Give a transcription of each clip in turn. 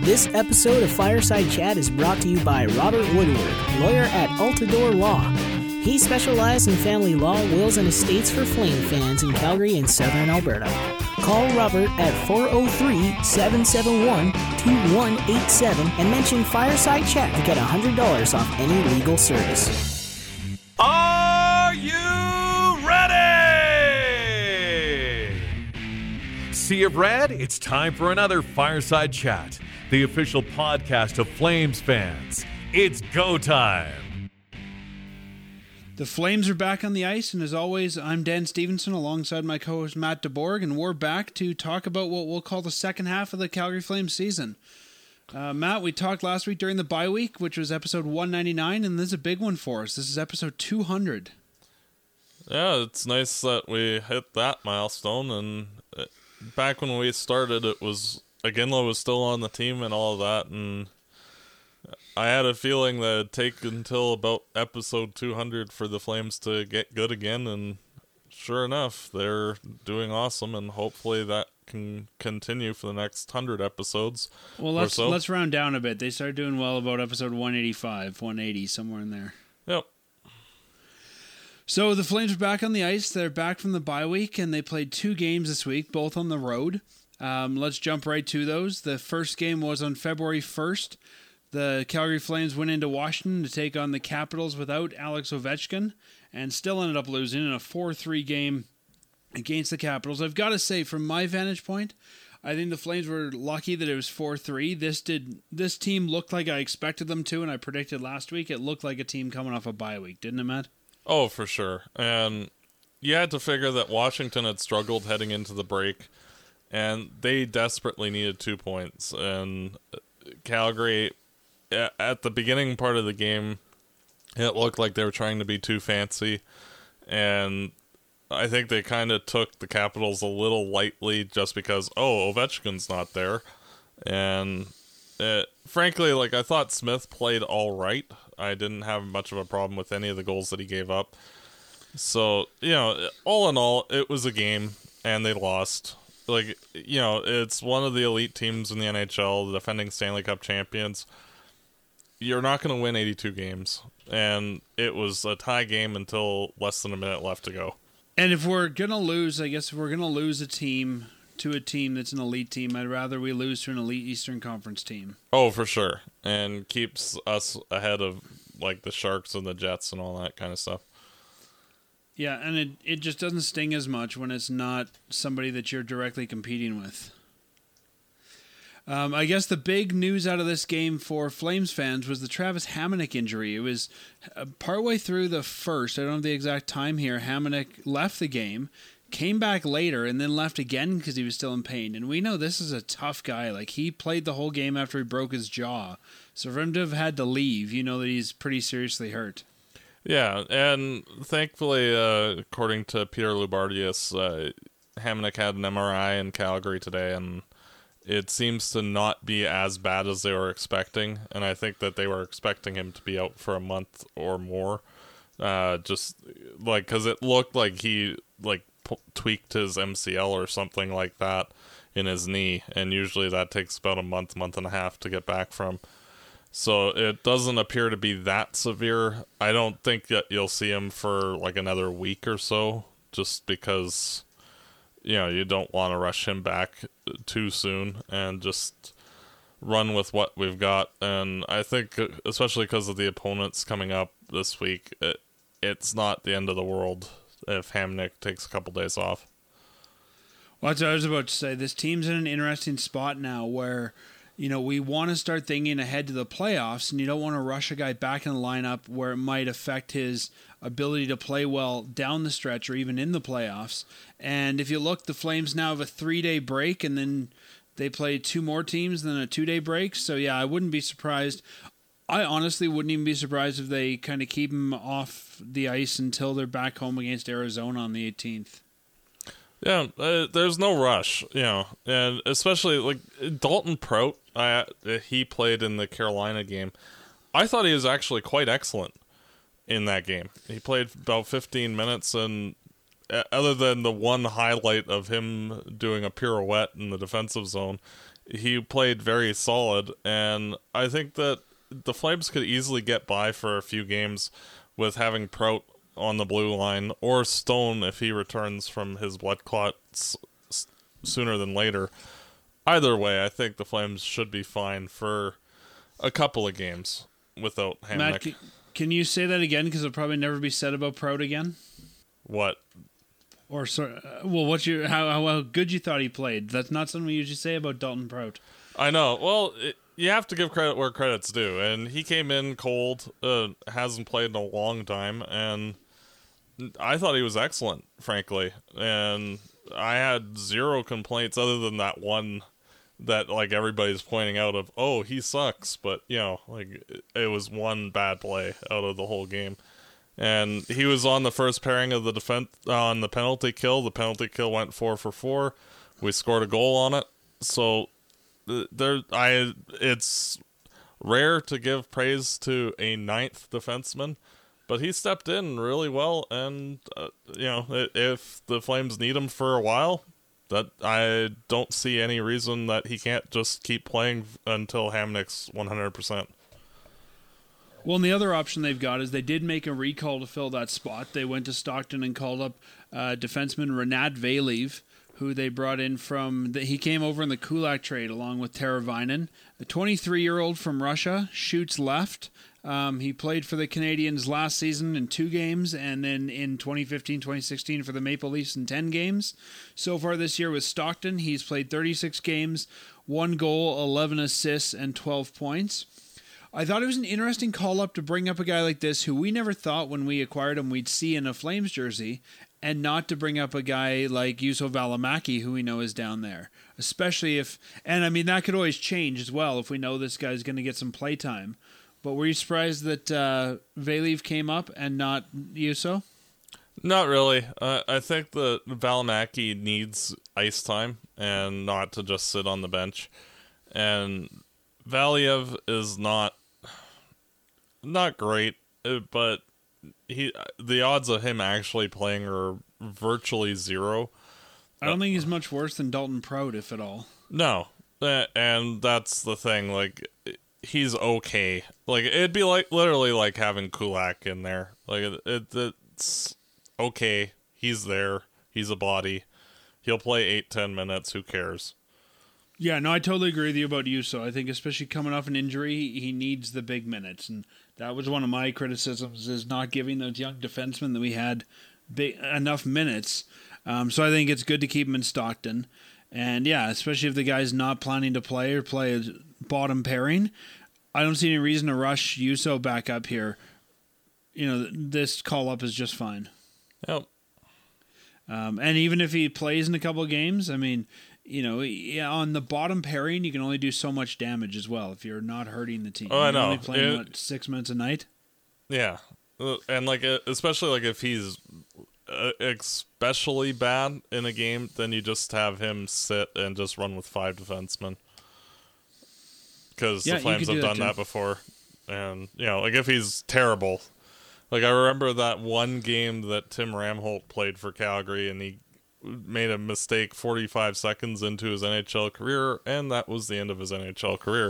This episode of Fireside Chat is brought to you by Robert Woodward, lawyer at Altador Law. He specializes in family law, wills, and estates for Flame fans in Calgary and Southern Alberta. Call Robert at 403-771-2187 and mention Fireside Chat to get $100 off any legal service. Are you ready? Sea of Red, it's time for another Fireside Chat, the official podcast of Flames fans. It's go time. The Flames are back on the ice, and as always, I'm Dan Stevenson alongside my co-host Matt DeBorg, and we're back to talk about what we'll call the second half of the Calgary Flames season. Matt, we talked last week during the bye week, which was episode 199, and this is a big one for us. This is episode 200. Yeah, it's nice that we hit that milestone, and back when we started, it was Iginla was still on the team and all of that, and I had a feeling that it'd take until about episode 200 for the Flames to get good again, and sure enough, they're doing awesome, and hopefully that can continue for the next 100 episodes. Well, let's round down a bit. They started doing well about episode 185, 180, somewhere in there. Yep. So the Flames are back on the ice. They're back from the bye week, and they played 2 games this week, both on the road. Let's jump right to those. The first game was on February 1st. The Calgary Flames went into Washington to take on the Capitals without Alex Ovechkin and still ended up losing in a 4-3 game against the Capitals. I've got to say, from my vantage point, I think the Flames were lucky that it was 4-3. This team looked like I expected them to, and I predicted last week it looked like a team coming off a bye week, didn't it, Matt? Oh, for sure. And you had to figure that Washington had struggled heading into the break, and they desperately needed 2 points. And Calgary, at the beginning part of the game, it looked like they were trying to be too fancy, and I think they kind of took the Capitals a little lightly just because, Ovechkin's not there. And frankly, I thought Smith played all right. I didn't have much of a problem with any of the goals that he gave up. So, all in all, it was a game, and they lost. It's one of the elite teams in the NHL, the defending Stanley Cup champions. You're not going to win 82 games, and it was a tie game until less than a minute left to go. And if we're going to lose, I guess if we're going to lose a team to a team that's an elite team, I'd rather we lose to an elite Eastern Conference team. Oh, for sure. And keeps us ahead of, the Sharks and the Jets and all that kind of stuff. Yeah, and it just doesn't sting as much when it's not somebody that you're directly competing with. I guess the big news out of this game for Flames fans was the Travis Hamonic injury. It was partway through the first, I don't have the exact time here, Hamonic left the game, came back later, and then left again because he was still in pain. And we know this is a tough guy. He played the whole game after he broke his jaw. So for him to have had to leave, you know that he's pretty seriously hurt. Yeah, and thankfully, according to Peter Loubardias, Hamonic had an MRI in Calgary today, and it seems to not be as bad as they were expecting, and I think that they were expecting him to be out for a month or more, because it looked like he, tweaked his MCL or something like that in his knee, and usually that takes about a month and a half to get back from. So it doesn't appear to be that severe. I don't think that you'll see him for, another week or so, just because you don't want to rush him back too soon and just run with what we've got. And I think, especially because of the opponents coming up this week, it's not the end of the world if Hamonic takes a couple days off. Well, that's what I was about to say. This team's in an interesting spot now where, we want to start thinking ahead to the playoffs, and you don't want to rush a guy back in the lineup where it might affect his ability to play well down the stretch or even in the playoffs. And if you look, the Flames now have a 3-day break, and then they play 2 more teams, then a 2-day break. So, yeah, I wouldn't be surprised. I honestly wouldn't even be surprised if they kind of keep him off the ice until they're back home against Arizona on the 18th. Yeah, there's no rush, and especially, Dalton Prout, he played in the Carolina game. I thought he was actually quite excellent in that game. He played about 15 minutes, and other than the one highlight of him doing a pirouette in the defensive zone, he played very solid, and I think that the Flames could easily get by for a few games with having Prout on the blue line, or Stone if he returns from his blood clots sooner than later. Either way, I think the Flames should be fine for a couple of games without Hamonic. Matt, can you say that again? Because it'll probably never be said about Prout again. What? Or how good you thought he played? That's not something we usually say about Dalton Prout. I know. Well, you have to give credit where credit's due, and he came in cold, hasn't played in a long time, and I thought he was excellent, frankly. And I had zero complaints other than that one that, like, everybody's pointing out of, oh, he sucks, but, you know, like, it was one bad play out of the whole game. And he was on the first pairing of the defense on the penalty kill. The penalty kill went 4 for 4. We scored a goal on it. So it's rare to give praise to a ninth defenseman, but he stepped in really well. And if the Flames need him for a while, that I don't see any reason that he can't just keep playing until Hamonic's 100%. Well, and the other option they've got is they did make a recall to fill that spot. They went to Stockton and called up defenseman Renat Valiv, who they brought in he came over in the Kulak trade along with Teravainen. A 23-year-old from Russia, shoots left. He played for the Canadiens last season in 2 games, and then in 2015-2016 for the Maple Leafs in 10 games. So far this year with Stockton, he's played 36 games, 1 goal, 11 assists, and 12 points. I thought it was an interesting call-up to bring up a guy like this who we never thought when we acquired him we'd see in a Flames jersey, and not to bring up a guy like Juuso Välimäki, who we know is down there. Especially if... And, I mean, that could always change as well if we know this guy's going to get some play time. But were you surprised that Valiv came up and not Juuso? Not really. I think that Välimäki needs ice time and not to just sit on the bench. And Valiev is not great, but the odds of him actually playing are virtually zero. I don't think he's much worse than Dalton Prout, if at all. No, and that's the thing. Like, he's okay. Like, it'd be like literally like having Kulak in there. Like, it's okay. He's there. He's a body. He'll play 8-10 minutes. Who cares? Yeah, no, I totally agree with you about Juuso. I think especially coming off an injury, he needs the big minutes. And that was one of my criticisms, is not giving those young defensemen that we had enough minutes. So I think it's good to keep him in Stockton. And yeah, especially if the guy's not planning to play or play a bottom pairing, I don't see any reason to rush Juuso back up here. You know, this call-up is just fine. Yep. And even if he plays in a couple of games, I mean... You know, on the bottom pairing, you can only do so much damage as well if you're not hurting the team. Oh, I know. Only playing 6 minutes a night. Yeah, and like especially like if he's especially bad in a game, then you just have him sit and just run with 5 defensemen. Because the Flames have done that before, and like if he's terrible, like I remember that one game that Tim Ramholt played for Calgary, and he made a mistake 45 seconds into his NHL career, and that was the end of his NHL career.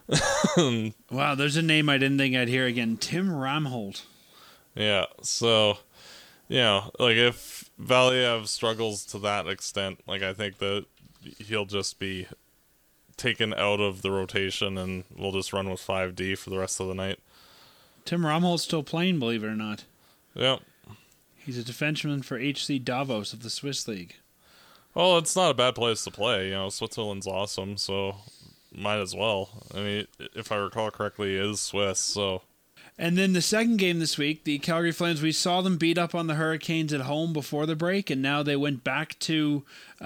Wow, there's a name I didn't think I'd hear again. Tim Ramholt. Yeah, so, like if Valiev struggles to that extent, like I think that he'll just be taken out of the rotation and we'll just run with 5D for the rest of the night. Tim Ramholt's still playing, believe it or not. Yep. He's a defenseman for HC Davos of the Swiss League. Well, it's not a bad place to play. Switzerland's awesome, so might as well. I mean, if I recall correctly, it is Swiss, so... And then the second game this week, the Calgary Flames, we saw them beat up on the Hurricanes at home before the break, and now they went back to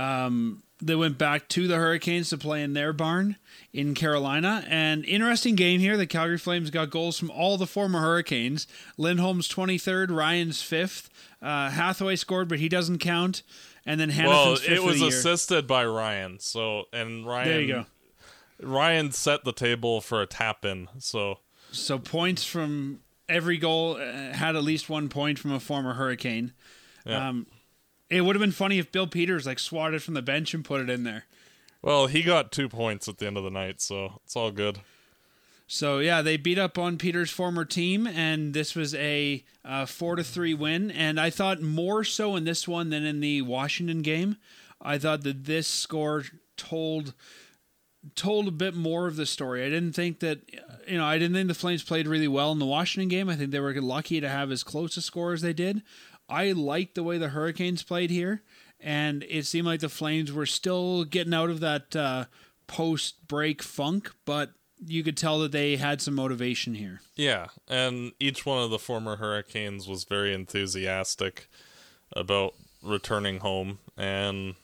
the Hurricanes to play in their barn in Carolina. And interesting game here. The Calgary Flames got goals from all the former Hurricanes. Lindholm's 23rd, Ryan's 5th. Hathaway scored, but he doesn't count. And then Hannaford's 5th. Well, it was assisted by Ryan. Ryan, there you go. Ryan set the table for a tap-in. So points from every goal had at least 1 point from a former Hurricane. Yeah. It would have been funny if Bill Peters swatted from the bench and put it in there. Well, he got 2 points at the end of the night, so it's all good. So, yeah, they beat up on Peter's former team, and this was a 4-3 win. And I thought more so in this one than in the Washington game. I thought that this score told a bit more of the story. I didn't think that, I didn't think the Flames played really well in the Washington game. I think they were lucky to have as close a score as they did. I liked the way the Hurricanes played here, and it seemed like the Flames were still getting out of that post-break funk, but you could tell that they had some motivation here. Yeah, and each one of the former Hurricanes was very enthusiastic about returning home. And,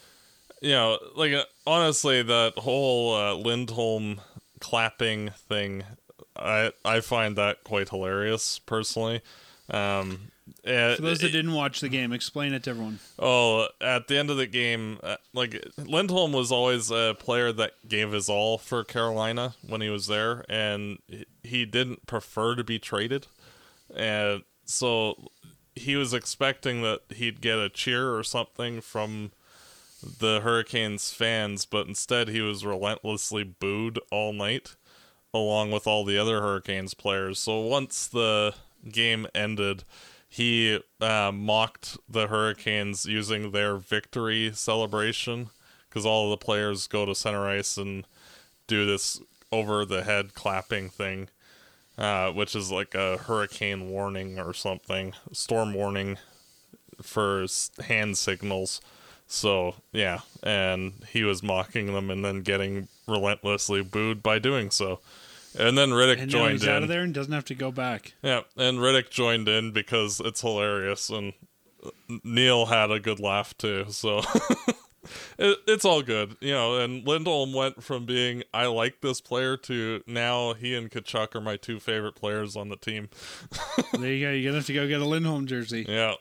honestly, that whole Lindholm clapping thing, I find that quite hilarious, personally. For those that didn't watch the game, explain it to everyone. Oh, at the end of the game, Lindholm was always a player that gave his all for Carolina when he was there, and he didn't prefer to be traded. And so he was expecting that he'd get a cheer or something from the Hurricanes fans, but instead he was relentlessly booed all night, along with all the other Hurricanes players. So once the game ended, he mocked the Hurricanes using their victory celebration, because all of the players go to center ice and do this over-the-head clapping thing, which is like a hurricane warning or something, storm warning for hand signals. So, yeah, and he was mocking them and then getting relentlessly booed by doing so. And then Riddick joined in. He's out of there and doesn't have to go back. Yeah, and Riddick joined in because it's hilarious, and Neil had a good laugh too, so it's all good. And Lindholm went from being, I like this player, to now he and Tkachuk are my two favorite players on the team. There you go. You're going to have to go get a Lindholm jersey. Yeah.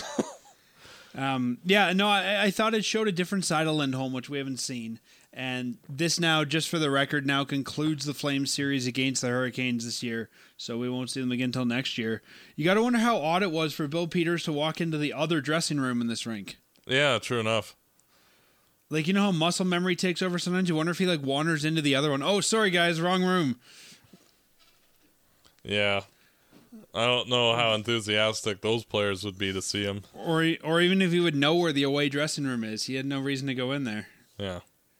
I thought it showed a different side of Lindholm, which we haven't seen. And this now, just for the record, now concludes the Flames series against the Hurricanes this year. So we won't see them again until next year. You got to wonder how odd it was for Bill Peters to walk into the other dressing room in this rink. Yeah, true enough. How muscle memory takes over sometimes? You wonder if he wanders into the other one. Oh, sorry guys, wrong room. Yeah. I don't know how enthusiastic those players would be to see him. Or even if he would know where the away dressing room is. He had no reason to go in there. Yeah.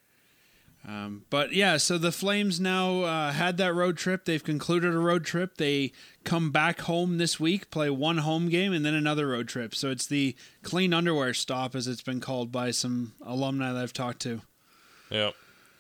So the Flames now had that road trip. They've concluded a road trip. They come back home this week, play one home game, and then another road trip. So it's the clean underwear stop, as it's been called by some alumni that I've talked to. Yep.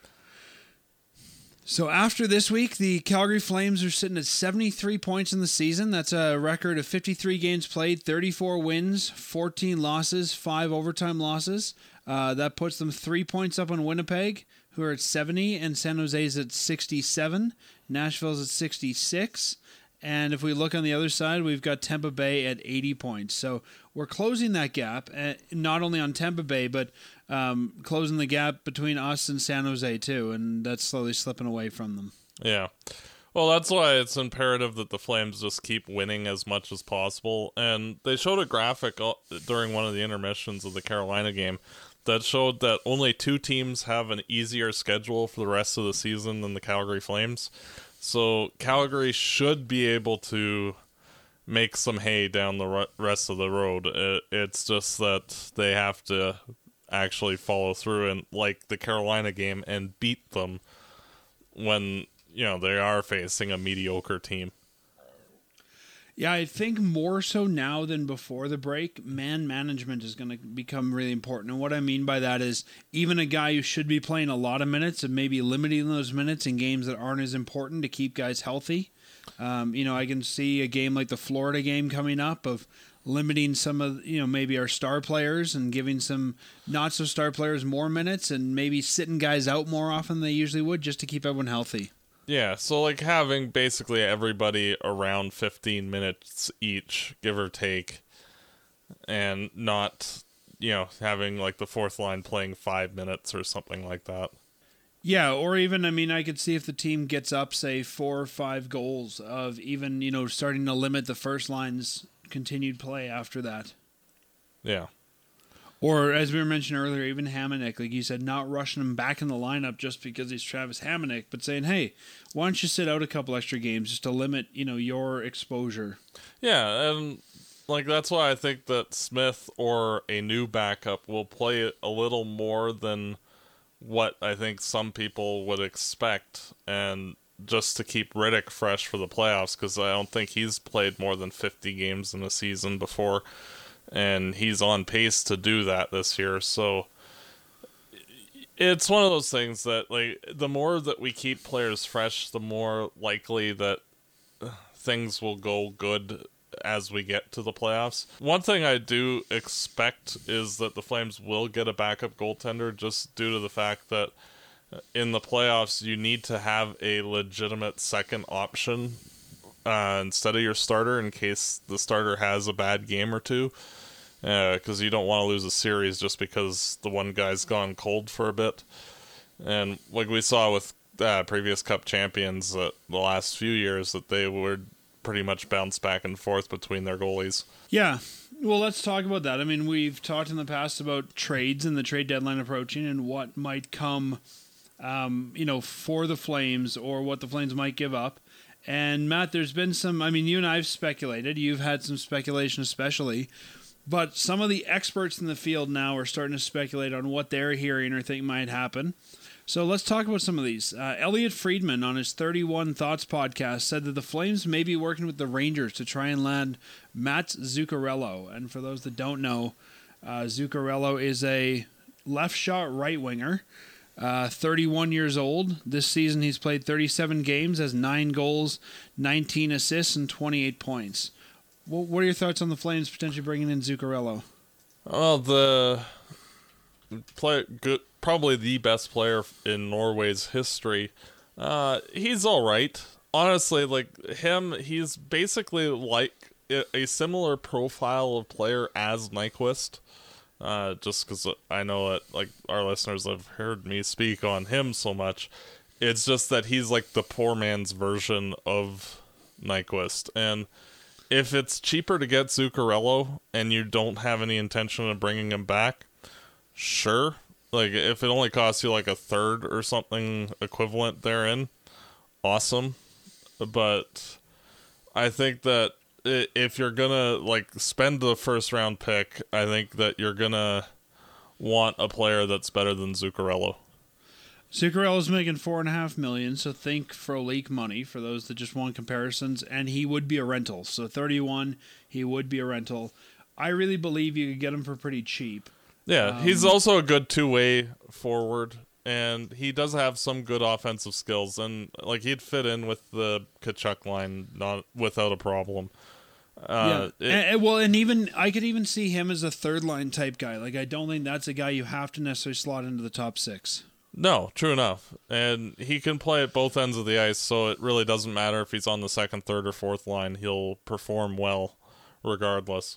So after this week, the Calgary Flames are sitting at 73 points in the season. That's a record of 53 games played, 34 wins, 14 losses, 5 overtime losses. That puts them 3 points up on Winnipeg, who are at 70, and San Jose's at 67. Nashville's at 66. And if we look on the other side, we've got Tampa Bay at 80 points. So we're closing that gap, not only on Tampa Bay, but closing the gap between us and San Jose too, and that's slowly slipping away from them. Yeah. Well, that's why it's imperative that the Flames just keep winning as much as possible. And they showed a graphic during one of the intermissions of the Carolina game that showed that only 2 teams have an easier schedule for the rest of the season than the Calgary Flames. So Calgary should be able to make some hay down the rest of the road. It's just that they have to actually follow through and, like the Carolina game, and beat them when they are facing a mediocre team. Yeah, I think more so now than before the break, man management is going to become really important. And what I mean by that is even a guy who should be playing a lot of minutes and maybe limiting those minutes in games that aren't as important to keep guys healthy. I can see a game like the Florida game coming up of limiting some of, maybe our star players and giving some not so star players more minutes and maybe sitting guys out more often than they usually would just to keep everyone healthy. Yeah, so having basically everybody around 15 minutes each, give or take, and not, having the fourth line playing 5 minutes or something like that. Yeah, or even, I could see if the team gets up, say, 4 or 5 goals of even, starting to limit the first line's continued play after that. Yeah. Or, as we were mentioning earlier, even Hamonic, like you said, not rushing him back in the lineup just because he's Travis Hamonic, but saying, hey, why don't you sit out a couple extra games just to limit, your exposure? Yeah, and that's why I think that Smith or a new backup will play it a little more than what I think some people would expect, and just to keep Riddick fresh for the playoffs, because I don't think he's played more than 50 games in a season before, and he's on pace to do that this year. So it's one of those things that, the more that we keep players fresh, the more likely that things will go good as we get to the playoffs. One thing I do expect is that the Flames will get a backup goaltender, just due to the fact that in the playoffs you need to have a legitimate second option instead of your starter, in case the starter has a bad game or two, because you don't want to lose a series just because the one guy's gone cold for a bit. And like we saw with previous Cup champions the last few years, that they would pretty much bounce back and forth between their goalies. Yeah. Well, let's talk about that. I mean, we've talked in the past about trades and the trade deadline approaching and what might come, for the Flames, or what the Flames might give up. And Matt, there's been some, you and I have speculated. You've had some speculation especially. But some of the experts in the field now are starting to speculate on what they're hearing or think might happen. So let's talk about some of these. Elliot Friedman on his 31 Thoughts podcast said that the Flames may be working with the Rangers to try and land Matt Zuccarello. And for those that don't know, Zuccarello is a left shot right winger, 31 years old. This season he's played 37 games, has 9 goals, 19 assists, and 28 points. What are your thoughts on the Flames potentially bringing in Zuccarello? Well, probably the best player in Norway's history. He's all right. Honestly, he's basically like a similar profile of player as Nyquist. Just because I know that our listeners have heard me speak on him so much. It's just that he's like the poor man's version of Nyquist. And if it's cheaper to get Zuccarello and you don't have any intention of bringing him back, sure. If it only costs you a third or something equivalent therein, awesome. But I think that if you're gonna spend the first round pick, I think that you're gonna want a player that's better than Zuccarello. Zuccarello's making $4.5 million, so think Frolik money for those that just want comparisons, and he would be a rental. So 31, he would be a rental. I really believe you could get him for pretty cheap. Yeah, he's also a good two-way forward, and he does have some good offensive skills, and he'd fit in with the Tkachuk line not without a problem. And even I could even see him as a third line type guy. I don't think that's a guy you have to necessarily slot into the top 6. No, true enough. And he can play at both ends of the ice, so it really doesn't matter if he's on the second, third, or fourth line. He'll perform well regardless.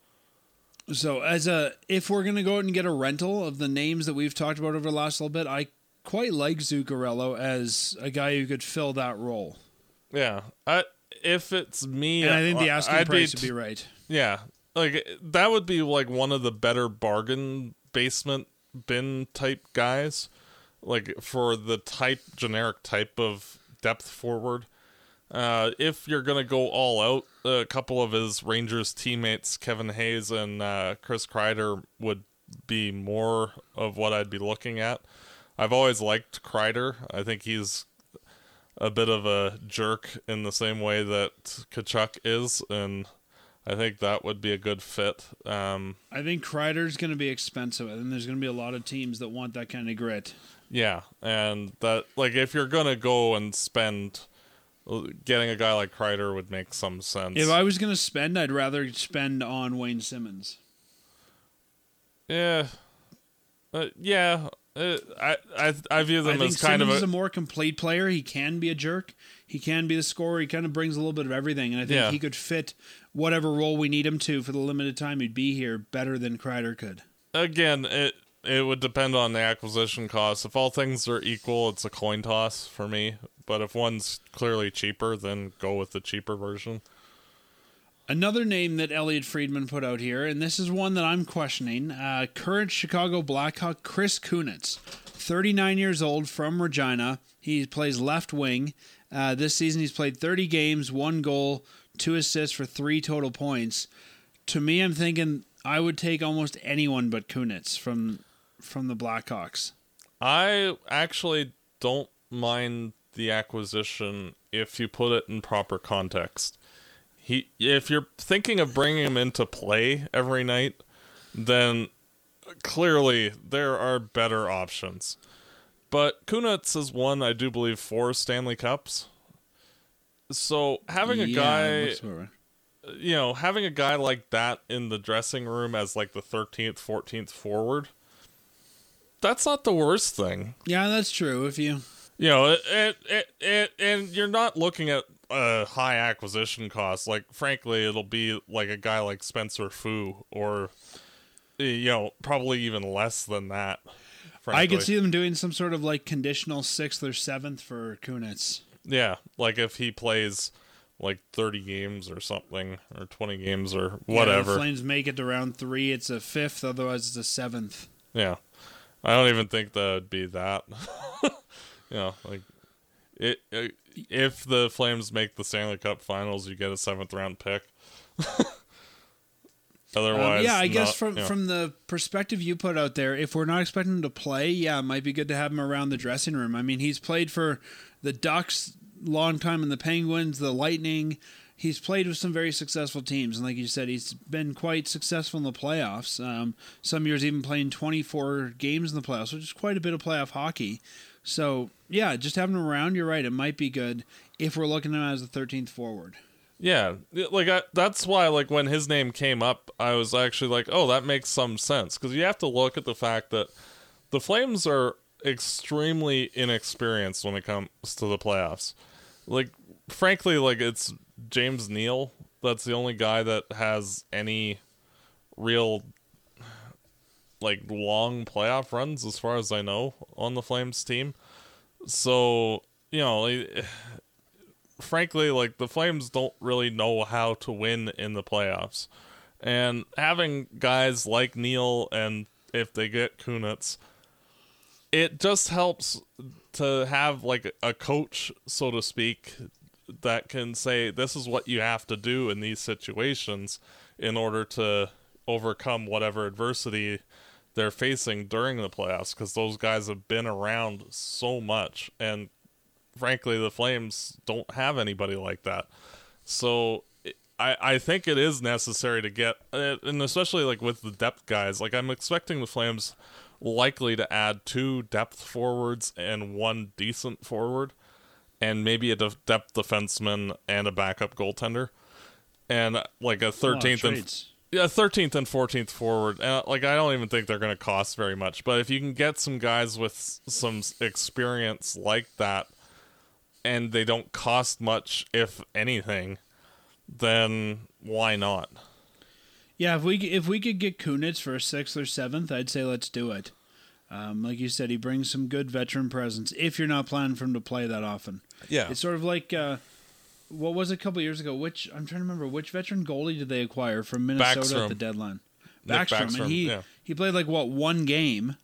So if we're going to go out and get a rental of the names that we've talked about over the last little bit, I quite like Zuccarello as a guy who could fill that role. Yeah. If it's me... And I think the asking price would be right. Yeah. That would be one of the better bargain basement bin type guys. For the generic type of depth forward. If you're going to go all out, a couple of his Rangers teammates, Kevin Hayes and Chris Kreider, would be more of what I'd be looking at. I've always liked Kreider. I think he's a bit of a jerk in the same way that Tkachuk is, and I think that would be a good fit. I think Kreider's going to be expensive, and there's going to be a lot of teams that want that kind of grit. Yeah, and that if you're going to go and spend... Getting a guy like Kreider would make some sense. If I was going to spend, I'd rather spend on Wayne Simmons. Yeah. I view them as kind Simmons of is a more complete player. He can be a jerk. He can be the scorer. He kind of brings a little bit of everything, and I think he could fit whatever role we need him to for the limited time he'd be here better than Kreider could. Again, it would depend on the acquisition cost. If all things are equal, it's a coin toss for me. But if one's clearly cheaper, then go with the cheaper version. Another name that Elliot Friedman put out here, and this is one that I'm questioning, current Chicago Blackhawk Chris Kunitz, 39 years old, from Regina. He plays left wing. This season he's played 30 games, 1 goal, 2 assists for 3 total points. To me, I'm thinking I would take almost anyone but Kunitz from the Blackhawks. I actually don't mind the acquisition if you put it in proper context. If you're thinking of bringing him into play every night, then clearly there are better options. But Kunitz has won, I do believe, 4 Stanley Cups. So having a guy, having a guy like that in the dressing room as like the 13th, 14th forward, that's not the worst thing. Yeah, that's true. If you and you're not looking at a high acquisition cost. Like, frankly, it'll be like a guy like Spencer Fu, or probably even less than that. Frankly. I could see them doing some sort of like conditional 6th or 7th for Kunitz. Yeah, like if he plays like 30 games or something, or 20 games or whatever. Yeah, the Flames make it to round 3, it's a 5th, otherwise it's a 7th. Yeah. I don't even think that would be that. If the Flames make the Stanley Cup Finals, you get a 7th round pick. Otherwise, I guess from the perspective you put out there, if we're not expecting him to play, it might be good to have him around the dressing room. I mean, he's played for the Ducks long time, and the Penguins, the Lightning. He's played with some very successful teams, and like you said, he's been quite successful in the playoffs. Some years even playing 24 games in the playoffs, which is quite a bit of playoff hockey. So, just having him around, you're right, it might be good if we're looking at him as the 13th forward. Yeah, that's why, like, when his name came up, I was actually like, oh, that makes some sense. Because you have to look at the fact that the Flames are extremely inexperienced when it comes to the playoffs. Like, frankly, like, it's James Neal that's the only guy that has any real, like, long playoff runs, as far as I know, on the Flames team. So, frankly, like, the Flames don't really know how to win in the playoffs. And having guys like Neal, and if they get Kunitz, it just helps to have, like, a coach, so to speak, that can say, this is what you have to do in these situations in order to overcome whatever adversity they're facing during the playoffs, because those guys have been around so much, and frankly, the Flames don't have anybody like that. So I think it is necessary to get, and especially like with the depth guys, like I'm expecting the Flames likely to add 2 depth forwards and 1 decent forward, and maybe a depth defenseman and a backup goaltender, and like a 13th and 14th forward. And like, I don't even think they're going to cost very much, but if you can get some guys with some experience like that, and they don't cost much, if anything, then why not? Yeah, if we could get Kunitz for a 6th or 7th, I'd say let's do it. Like you said, he brings some good veteran presence if you're not planning for him to play that often. Yeah. It's sort of like, what was it a couple years ago? I'm trying to remember, which veteran goalie did they acquire from Minnesota at the deadline? Backstrom. And he played like, 1 game?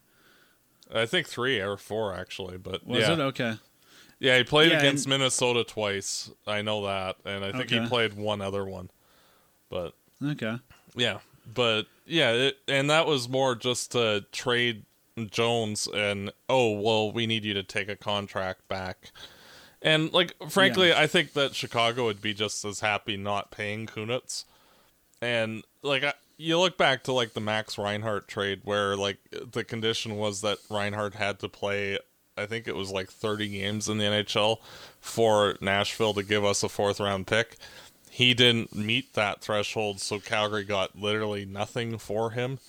I think 3 or 4, actually. But Was it? Okay. Yeah, he played against Minnesota twice. I know that. And I think he played one other one. But okay. Yeah. But, yeah, and that was more just to trade Jones and, we need you to take a contract back. And, like, frankly, I think that Chicago would be just as happy not paying Kunitz. And, like, you look back to, like, the Max Reinhart trade where, like, the condition was that Reinhart had to play, I think it was, like, 30 games in the NHL for Nashville to give us a 4th round pick. He didn't meet that threshold, so Calgary got literally nothing for him.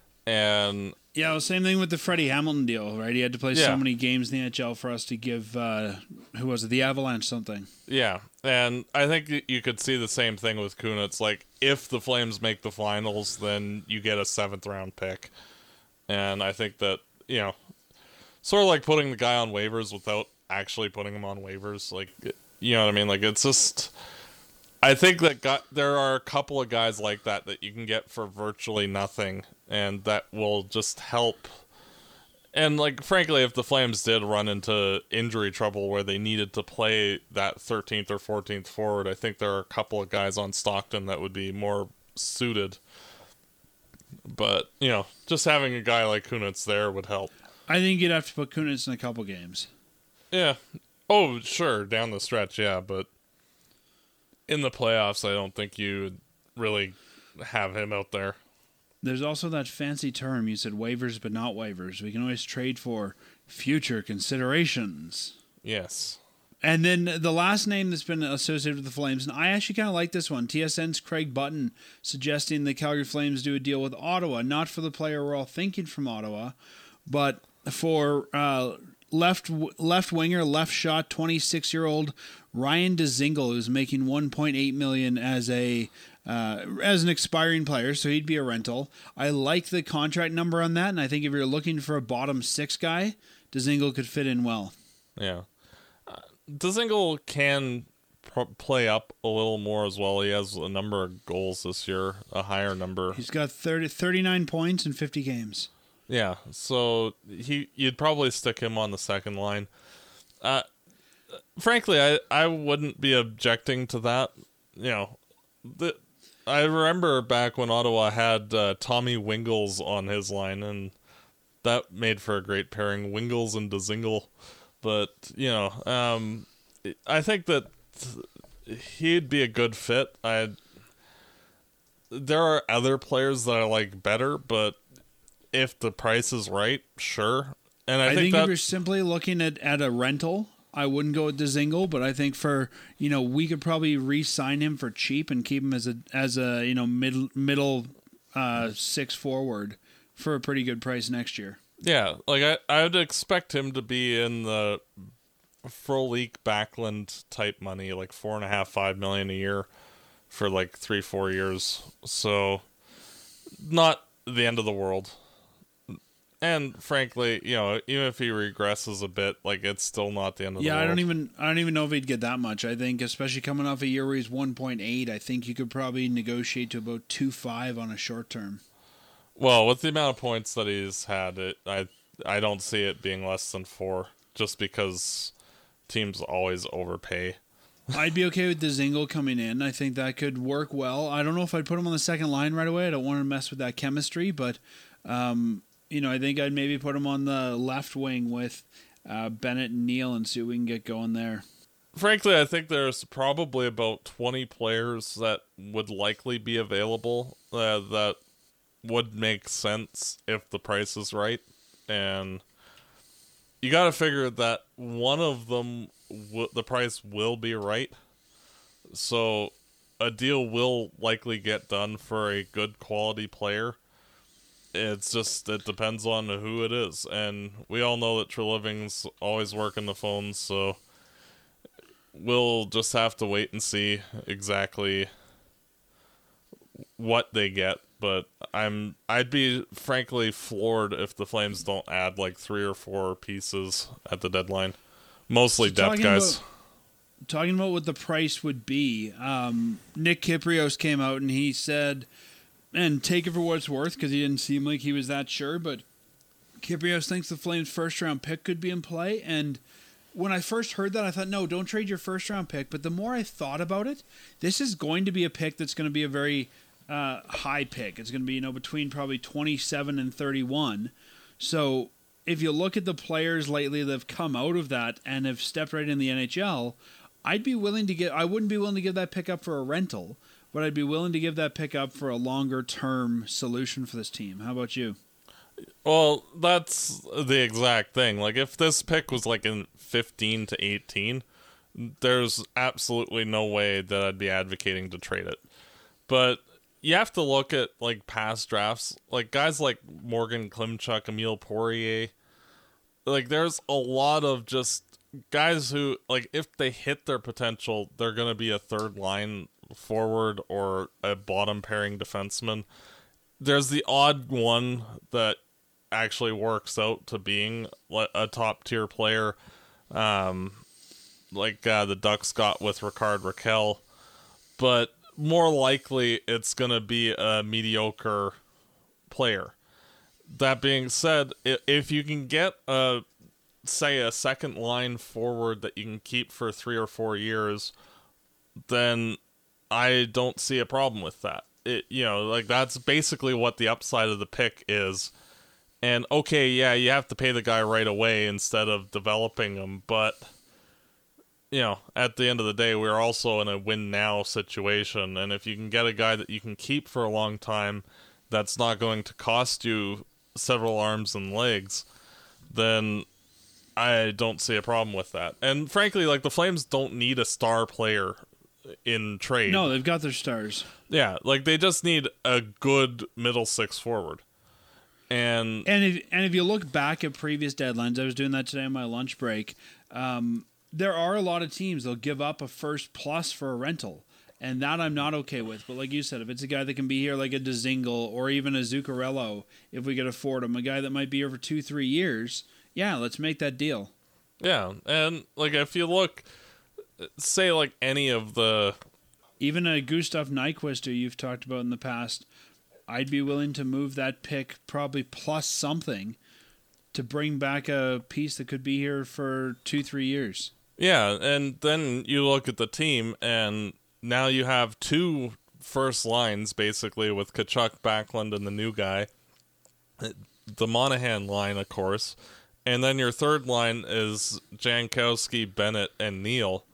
And yeah, well, same thing with the Freddie Hamilton deal, right? He had to play so many games in the NHL for us to give, who was it, the Avalanche something. Yeah, and I think you could see the same thing with Kunitz. Like, if the Flames make the finals, then you get a 7th round pick. And I think that, sort of like putting the guy on waivers without actually putting him on waivers. Like, you know what I mean? Like, it's just, I think that there are a couple of guys like that you can get for virtually nothing, and that will just help. And, like, frankly, if the Flames did run into injury trouble where they needed to play that 13th or 14th forward, I think there are a couple of guys on Stockton that would be more suited. But, just having a guy like Kunitz there would help. I think you'd have to put Kunitz in a couple games. Yeah. Oh, sure, down the stretch, yeah, but in the playoffs, I don't think you'd really have him out there. There's also that fancy term, you said waivers but not waivers. We can always trade for future considerations. Yes. And then the last name that's been associated with the Flames, and I actually kind of like this one, TSN's Craig Button, suggesting the Calgary Flames do a deal with Ottawa, not for the player we're all thinking from Ottawa, but for left winger, left shot, 26-year-old Ryan Dzingel, who's making $1.8 million as an expiring player, so he'd be a rental. I like the contract number on that, and I think if you're looking for a bottom six guy, Dzingel could fit in well. Yeah. Dzingel can play up a little more as well. He has a number of goals this year, a higher number. He's got 39 points in 50 games. Yeah, so you'd probably stick him on the second line. Frankly, I wouldn't be objecting to that. I remember back when Ottawa had Tommy Wingles on his line, and that made for a great pairing, Wingles and Dzingel. But, I think that he'd be a good fit. There are other players that I like better, but if the price is right, sure. And I think if you're simply looking at a rental, I wouldn't go with Dzingel, but I think for, we could probably re-sign him for cheap and keep him as a middle six forward for a pretty good price next year. Yeah, like I would expect him to be in the Frolik Backlund type money, like $4.5 million a year for like 3-4 years. So not the end of the world. And frankly, even if he regresses a bit, like it's still not the end of the world. Yeah, I don't even know if he'd get that much. I think, especially coming off a year where he's 1.8, I think you could probably negotiate to about 2.5 on a short term. Well, with the amount of points that he's had, I don't see it being less than 4, just because teams always overpay. I'd be okay with Dzingel coming in. I think that could work well. I don't know if I'd put him on the second line right away. I don't want to mess with that chemistry, but I think I'd maybe put him on the left wing with Bennett and Neal and see what we can get going there. Frankly, I think there's probably about 20 players that would likely be available that would make sense if the price is right. And you got to figure that one of them, the price will be right. So a deal will likely get done for a good quality player. It depends on who it is. And we all know that Treliving's always working the phones, so we'll just have to wait and see exactly what they get. But I'd be frankly floored if the Flames don't add like 3 or 4 pieces at the deadline. Mostly depth guys. Talking about what the price would be, Nick Kypreos came out and he said, and take it for what it's worth because he didn't seem like he was that sure, but Kypreos thinks the Flames' first-round pick could be in play. And when I first heard that, I thought, no, don't trade your first-round pick. But the more I thought about it, this is going to be a pick that's going to be a very high pick. It's going to be between probably 27 and 31. So if you look at the players lately that have come out of that and have stepped right in the NHL, I wouldn't be willing to give that pick up for a rental, but I'd be willing to give that pick up for a longer-term solution for this team. How about you? Well, that's the exact thing. Like, if this pick was like in 15 to 18, there's absolutely no way that I'd be advocating to trade it. But you have to look at like past drafts, like guys like Morgan Klimchuk, Emile Poirier. Like, there's a lot of just guys who, like, if they hit their potential, they're going to be a third line forward or a bottom pairing defenseman. There's the odd one that actually works out to being a top tier player, like the Ducks got with Ricard Raquel. but more likely it's going to be a mediocre player. That being said, if you can get say a second line forward that you can keep for 3 or 4 years, then I don't see a problem with that. That's basically what the upside of the pick is. And okay, yeah, you have to pay the guy right away instead of developing him, but at the end of the day, we're also in a win now situation, and if you can get a guy that you can keep for a long time that's not going to cost you several arms and legs, then I don't see a problem with that. And frankly, the Flames don't need a star player in trade. No, they've got their stars. Yeah, they just need a good middle six forward. And if you look back at previous deadlines, I was doing that today on my lunch break, there are a lot of teams that'll give up a first plus for a rental. And that I'm not okay with. But like you said, if it's a guy that can be here like a Dzingel or even a Zuccarello, if we could afford him, a guy that might be here for 2-3 years, yeah, let's make that deal. Yeah, and if you look, say any of the... Even a Gustav Nyquist, who you've talked about in the past, I'd be willing to move that pick probably plus something to bring back a piece that could be here for 2-3 years. Yeah, and then you look at the team, and now you have 2 first lines, basically, with Tkachuk, Backlund, and the new guy. The Monahan line, of course. And then your third line is Jankowski, Bennett, and Neal.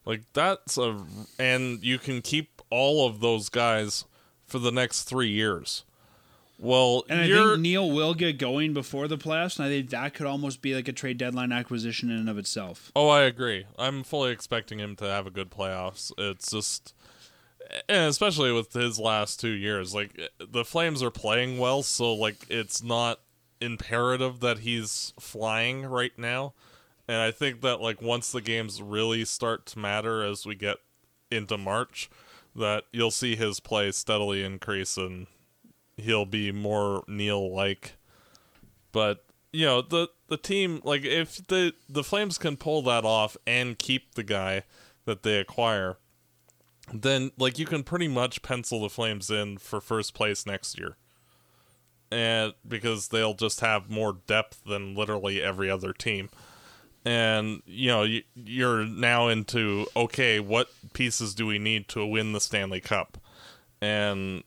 And you can keep all of those guys for the next 3 years. Well, and I think Neal will get going before the playoffs, and I think that could almost be like a trade deadline acquisition in and of itself. Oh, I agree. I'm fully expecting him to have a good playoffs. It's just, and especially with his last 2 years, the Flames are playing well, so it's not imperative that he's flying right now. And I think that once the games really start to matter as we get into March, that you'll see his play steadily increase and he'll be more Neal-like. But, the team, if the Flames can pull that off and keep the guy that they acquire, then, you can pretty much pencil the Flames in for first place next year. And because they'll just have more depth than literally every other team. And, you're now into, okay, what pieces do we need to win the Stanley Cup? And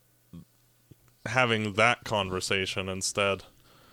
having that conversation instead.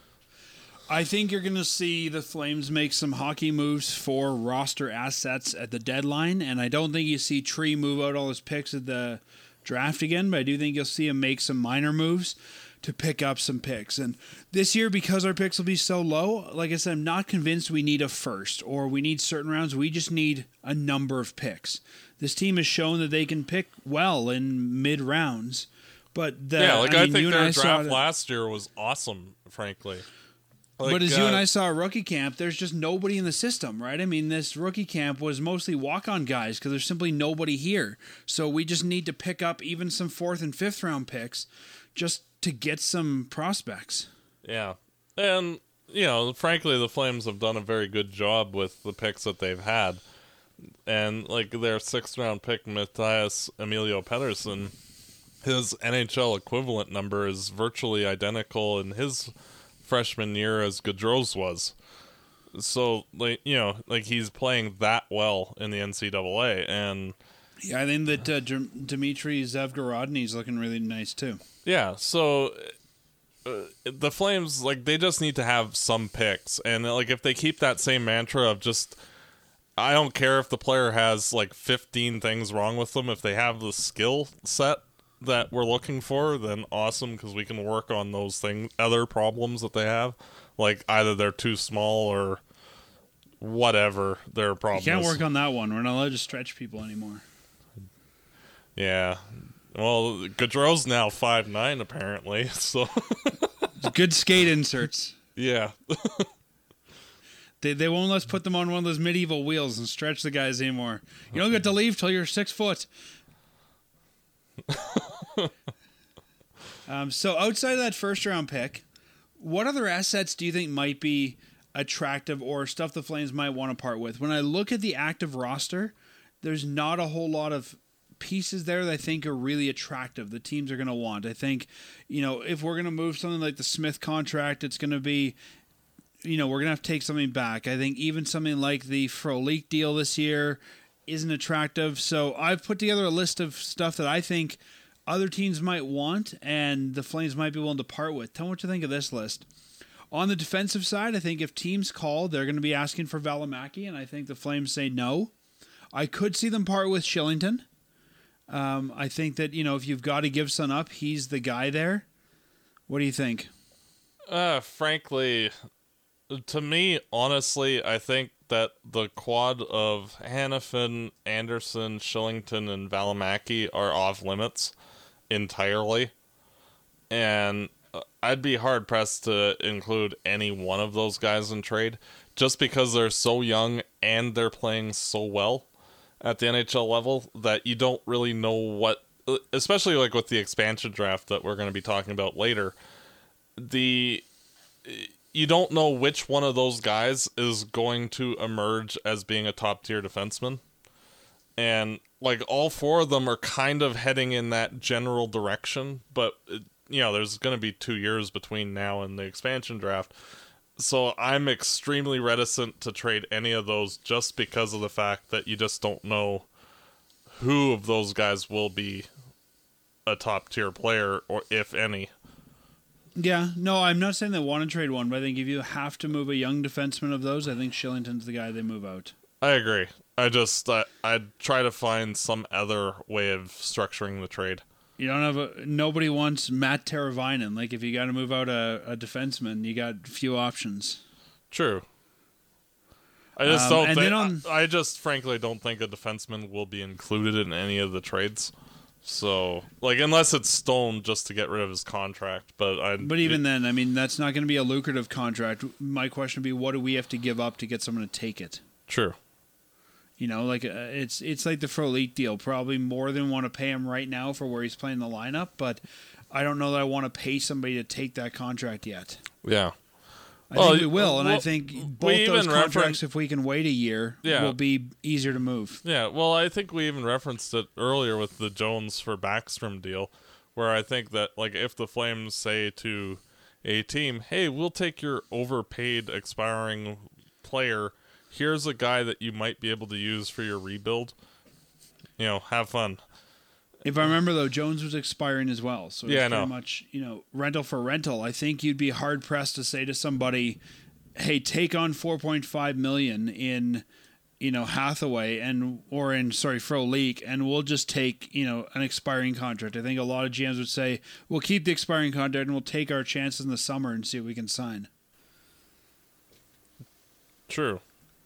I think you're going to see the Flames make some hockey moves for roster assets at the deadline, and I don't think you see Tree move out all his picks at the draft again, but I do think you'll see him make some minor moves to pick up some picks. And this year, because our picks will be so low, like I said, I'm not convinced we need a first or we need certain rounds. We just need a number of picks. This team has shown that they can pick well in mid-rounds. But I think their draft last year was awesome, frankly. But as you and I saw at rookie camp, there's just nobody in the system, right? I mean, this rookie camp was mostly walk-on guys because there's simply nobody here. So we just need to pick up even some 4th and 5th round picks just to get some prospects. Yeah. And, frankly, the Flames have done a very good job with the picks that they've had. And, their 6th round pick, Matthias Emilio Pettersson, his NHL equivalent number is virtually identical in his freshman year as Gaudreau's was. So, he's playing that well in the NCAA. And yeah, I think that Dmitry Zavgorodny's looking really nice, too. Yeah, so the Flames, they just need to have some picks. And, if they keep that same mantra of just, I don't care if the player has, 15 things wrong with them. If they have the skill set that we're looking for, then awesome, because we can work on those other problems that they have. Either they're too small or whatever their problem is. You can't work on that one. We're not allowed to stretch people anymore. Yeah. Well, Gaudreau's now 5'9", apparently, so... Good skate inserts. Yeah. They won't let us put them on one of those medieval wheels and stretch the guys anymore. You don't get to leave till you're 6 foot. So outside of that first round pick, what other assets do you think might be attractive or stuff the Flames might want to part with? When I look at the active roster, there's not a whole lot of pieces there that I think are really attractive. The teams are going to want. I think, if we're going to move something like the Smith contract, it's going to be, we're going to have to take something back. I think even something like the Frolik deal this year isn't attractive. So I've put together a list of stuff that I think other teams might want and the Flames might be willing to part with. Tell me what you think of this list. On the defensive side, I think if teams call, they're going to be asking for Valimaki, and I think the Flames say no. I could see them part with Shillington. I think that, if you've got to give Son up, he's the guy there. What do you think? Frankly, to me, honestly, I think that the quad of Hanifin, Anderson, Shillington, and Valimaki are off limits entirely. And I'd be hard-pressed to include any one of those guys in trade just because they're so young and they're playing so well at the NHL level that you don't really know what, especially like with the expansion draft that we're going to be talking about later, you don't know which one of those guys is going to emerge as being a top-tier defenseman. And like all four of them are kind of heading in that general direction, but there's going to be 2 years between now and the expansion draft. So I'm extremely reticent to trade any of those just because of the fact that you just don't know who of those guys will be a top tier player, or if any. Yeah, no, I'm not saying they want to trade one, but I think if you have to move a young defenseman of those, I think Shillington's the guy they move out. I agree. I'd try to find some other way of structuring the trade. You don't have nobody wants Matt Teravainen. Like, if you got to move out a defenseman, you got few options. True. I just don't think. I just frankly don't think a defenseman will be included in any of the trades. So, unless it's Stone just to get rid of his contract, but even then, I mean, that's not going to be a lucrative contract. My question would be, what do we have to give up to get someone to take it? True. It's like the Frolik deal. Probably more than want to pay him right now for where he's playing the lineup, but I don't know that I want to pay somebody to take that contract yet. Yeah. I think we will, and I think both those contracts, if we can wait a year, will be easier to move. Yeah, well, I think we even referenced it earlier with the Jones for Backstrom deal, where I think that, if the Flames say to a team, hey, we'll take your overpaid expiring player, here's a guy that you might be able to use for your rebuild, have fun. If I remember, though, Jones was expiring as well. So it's pretty much, rental for rental. I think you'd be hard-pressed to say to somebody, hey, take on $4.5 million in, Hathaway Frolik, and we'll just take, an expiring contract. I think a lot of GMs would say, we'll keep the expiring contract and we'll take our chances in the summer and see if we can sign. True.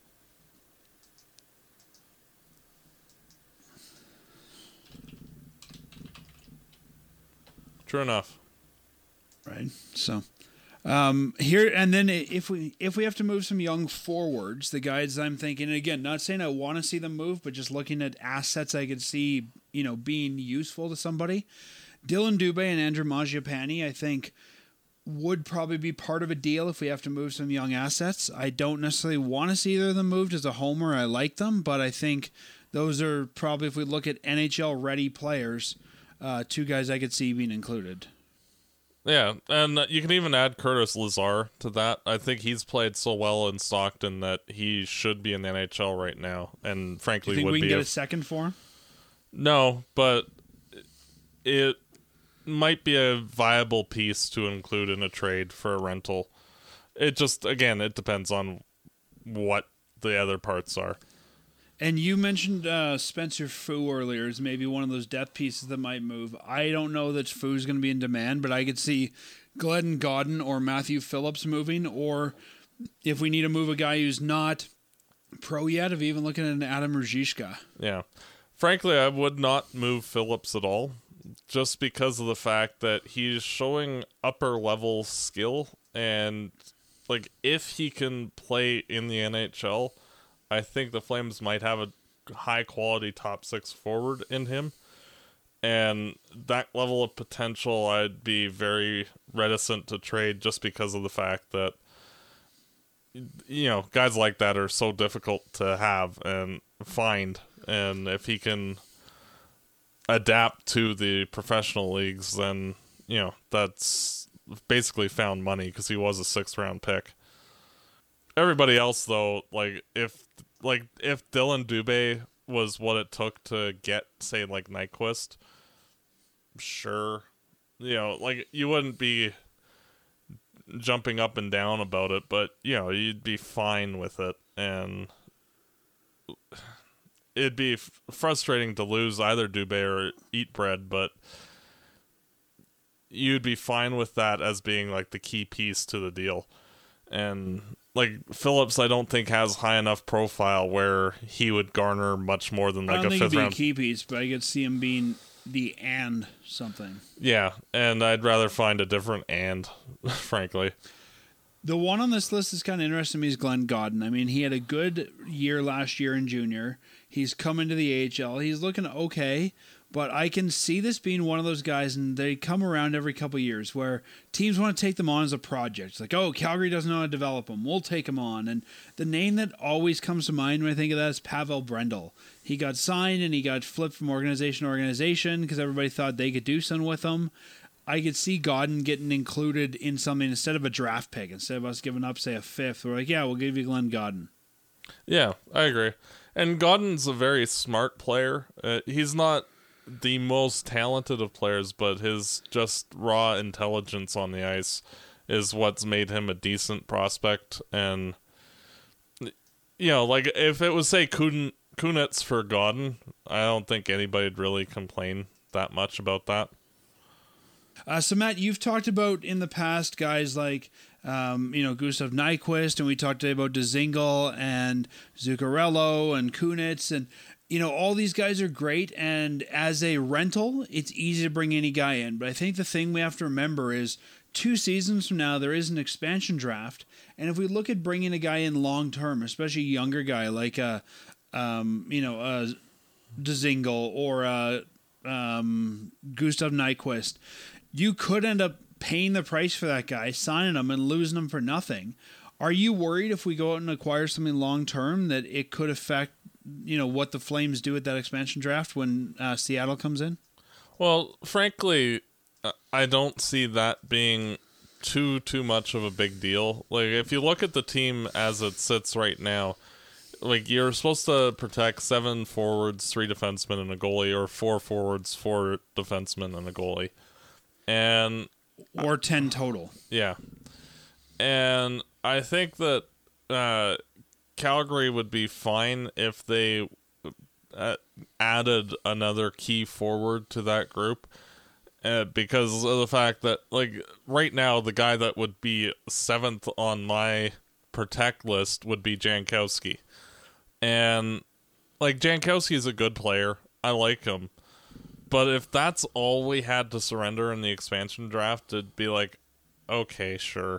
True enough. Right. So here and then if we have to move some young forwards, the guys I'm thinking, and again, not saying I want to see them move, but just looking at assets I could see, being useful to somebody. Dylan Dubé and Andrew Mangiapane, I think, would probably be part of a deal if we have to move some young assets. I don't necessarily want to see either of them moved. As a homer, I like them, but I think those are probably, if we look at NHL ready players, two guys I could see being included. Yeah, and you can even add Curtis Lazar to that. I think he's played so well in Stockton that he should be in the NHL right now, and frankly, do you think would we can be get a second for him? No, but it might be a viable piece to include in a trade for a rental. It just, again, it depends on what the other parts are. And you mentioned Spencer Fu earlier as maybe one of those depth pieces that might move. I don't know that Fu's going to be in demand, but I could see Glenn Godden or Matthew Phillips moving, or if we need to move a guy who's not pro yet, of even looking at an Adam Ruzicka. Yeah. Frankly, I would not move Phillips at all, just because of the fact that he's showing upper level skill, and if he can play in the NHL, I think the Flames might have a high-quality top six forward in him. And that level of potential, I'd be very reticent to trade just because of the fact that, guys like that are so difficult to have and find. And if he can adapt to the professional leagues, then, that's basically found money because he was a 6th-round pick. Everybody else, though, if Dylan Dubé was what it took to get, say, Nyquist, sure. You wouldn't be jumping up and down about it, but, you'd be fine with it, and it'd be frustrating to lose either Dubé or Eat Bread, but you'd be fine with that as being, the key piece to the deal. And, Phillips, I don't think has high enough profile where he would garner much more than, I don't a think 5th he'd be a round. key piece, but I could see him being the and something. Yeah, and I'd rather find a different and, frankly. The one on this list that's kind of interesting to me is Glenn Godden. I mean, he had a good year last year in junior. He's come into the AHL. He's looking okay, but I can see this being one of those guys, and they come around every couple of years, where teams want to take them on as a project. It's like, oh, Calgary doesn't know how to develop them. We'll take them on. And the name that always comes to mind when I think of that is Pavel Brendel. He got signed, and he got flipped from organization to organization because everybody thought they could do something with him. I could see Godden getting included in something instead of a draft pick. Instead of us giving up, say, a 5th, we're like, yeah, we'll give you Glenn Godden. Yeah, I agree. And Godden's a very smart player. He's not the most talented of players, but his just raw intelligence on the ice is what's made him a decent prospect. And, if it was, say, Kunitz for Godden, I don't think anybody'd really complain that much about that. So, Matt, you've talked about in the past guys like, Gustav Nyquist, and we talked today about Dzingel and Zuccarello and Kunitz, and, all these guys are great, and as a rental, it's easy to bring any guy in. But I think the thing we have to remember is 2 seasons from now, there is an expansion draft, and if we look at bringing a guy in long-term, especially a younger guy like, Dzingel or Gustav Nyquist, you could end up paying the price for that guy, signing him, and losing him for nothing. Are you worried if we go out and acquire something long-term that it could affect, what the Flames do at that expansion draft when Seattle comes in? Well, frankly, I don't see that being too much of a big deal. If you look at the team as it sits right now, you're supposed to protect 7 forwards, 3 defensemen, and a goalie, or 4 forwards, 4 defensemen, and a goalie. Or 10 total. Yeah. And I think that Calgary would be fine if they added another key forward to that group, because of the fact that, right now, the guy that would be 7th on my protect list would be Jankowski. And, Jankowski is a good player. I like him. But if that's all we had to surrender in the expansion draft, it'd be okay, sure.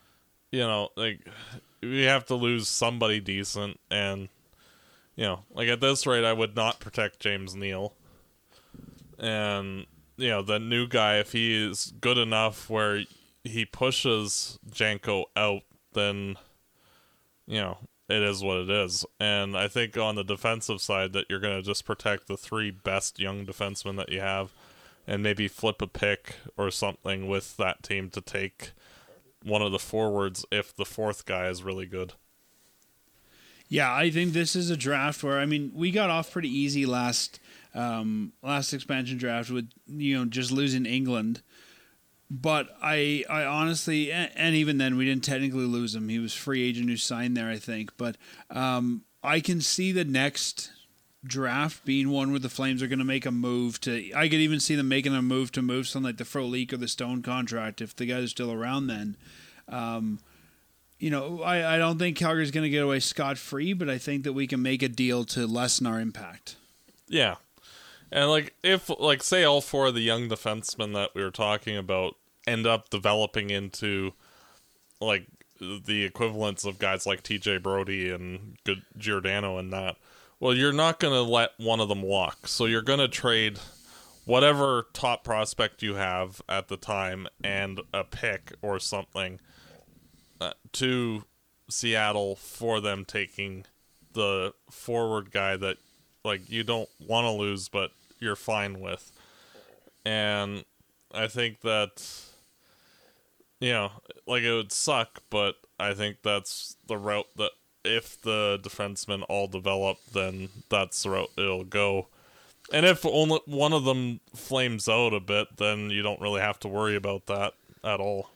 We have to lose somebody decent, and, at this rate, I would not protect James Neal. And, the new guy, if he is good enough where he pushes Janko out, then, it is what it is. And I think on the defensive side that you're going to just protect the 3 best young defensemen that you have, and maybe flip a pick or something with that team to take one of the forwards if the 4th guy is really good. Yeah, I think this is a draft where, we got off pretty easy last expansion draft with, just losing England. But I honestly, and even then, we didn't technically lose him. He was free agent who signed there, I think. But I can see the next draft being one where the Flames are going to make a move to. I could even see them making a move to move something like the Frolik or the Stone contract if the guys are still around then. I don't think Calgary's going to get away scot-free, but I think that we can make a deal to lessen our impact. Yeah. And, if, say all 4 of the young defensemen that we were talking about end up developing into, the equivalents of guys like TJ Brody and Giordano and that, well, you're not going to let one of them walk. So you're going to trade whatever top prospect you have at the time and a pick or something to Seattle for them taking the forward guy that, you don't want to lose, but you're fine with. And I think that, like, it would suck, but I think that's the route that if the defensemen all develop, then that's the route it'll go. And if only one of them flames out a bit, then you don't really have to worry about that at all.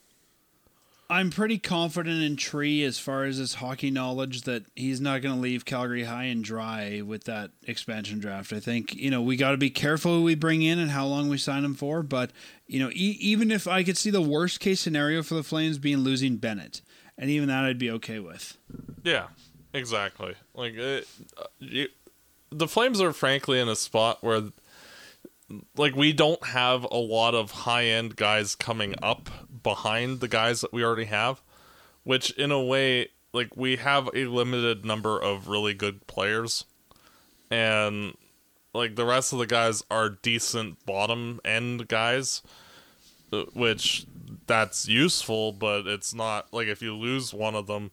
I'm pretty confident in Tree as far as his hockey knowledge that he's not going to leave Calgary high and dry with that expansion draft. I think, we got to be careful who we bring in and how long we sign him for. But, even if I could see the worst case scenario for the Flames being losing Bennett, and even that I'd be okay with. Yeah, exactly. Like, the Flames are frankly in a spot where, like, we don't have a lot of high-end guys coming up behind the guys that we already have, which in a way, like, we have a limited number of really good players, and, like, the rest of the guys are decent bottom-end guys, which that's useful, but it's not, like, if you lose one of them,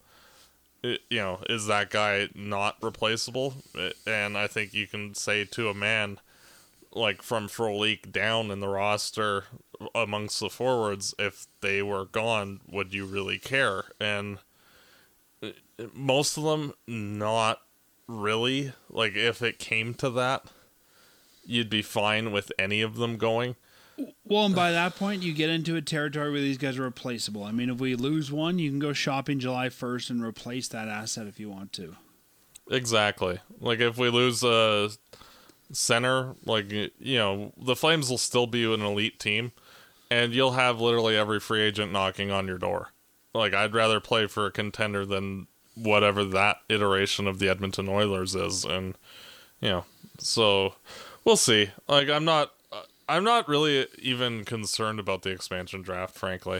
is that guy not replaceable? And I think you can say to a man, like, from Frolik down in the roster amongst the forwards, if they were gone, would you really care? And most of them, not really. Like, if it came to that, you'd be fine with any of them going. Well, and by that point, you get into a territory where these guys are replaceable. I mean, if we lose one, you can go shopping July 1st and replace that asset if you want to. Exactly. Like, if we lose a center, like, the Flames will still be an elite team, and you'll have literally every free agent knocking on your door. Like, I'd rather play for a contender than whatever that iteration of the Edmonton Oilers is, and, so we'll see. Like, I'm not really even concerned about the expansion draft, frankly.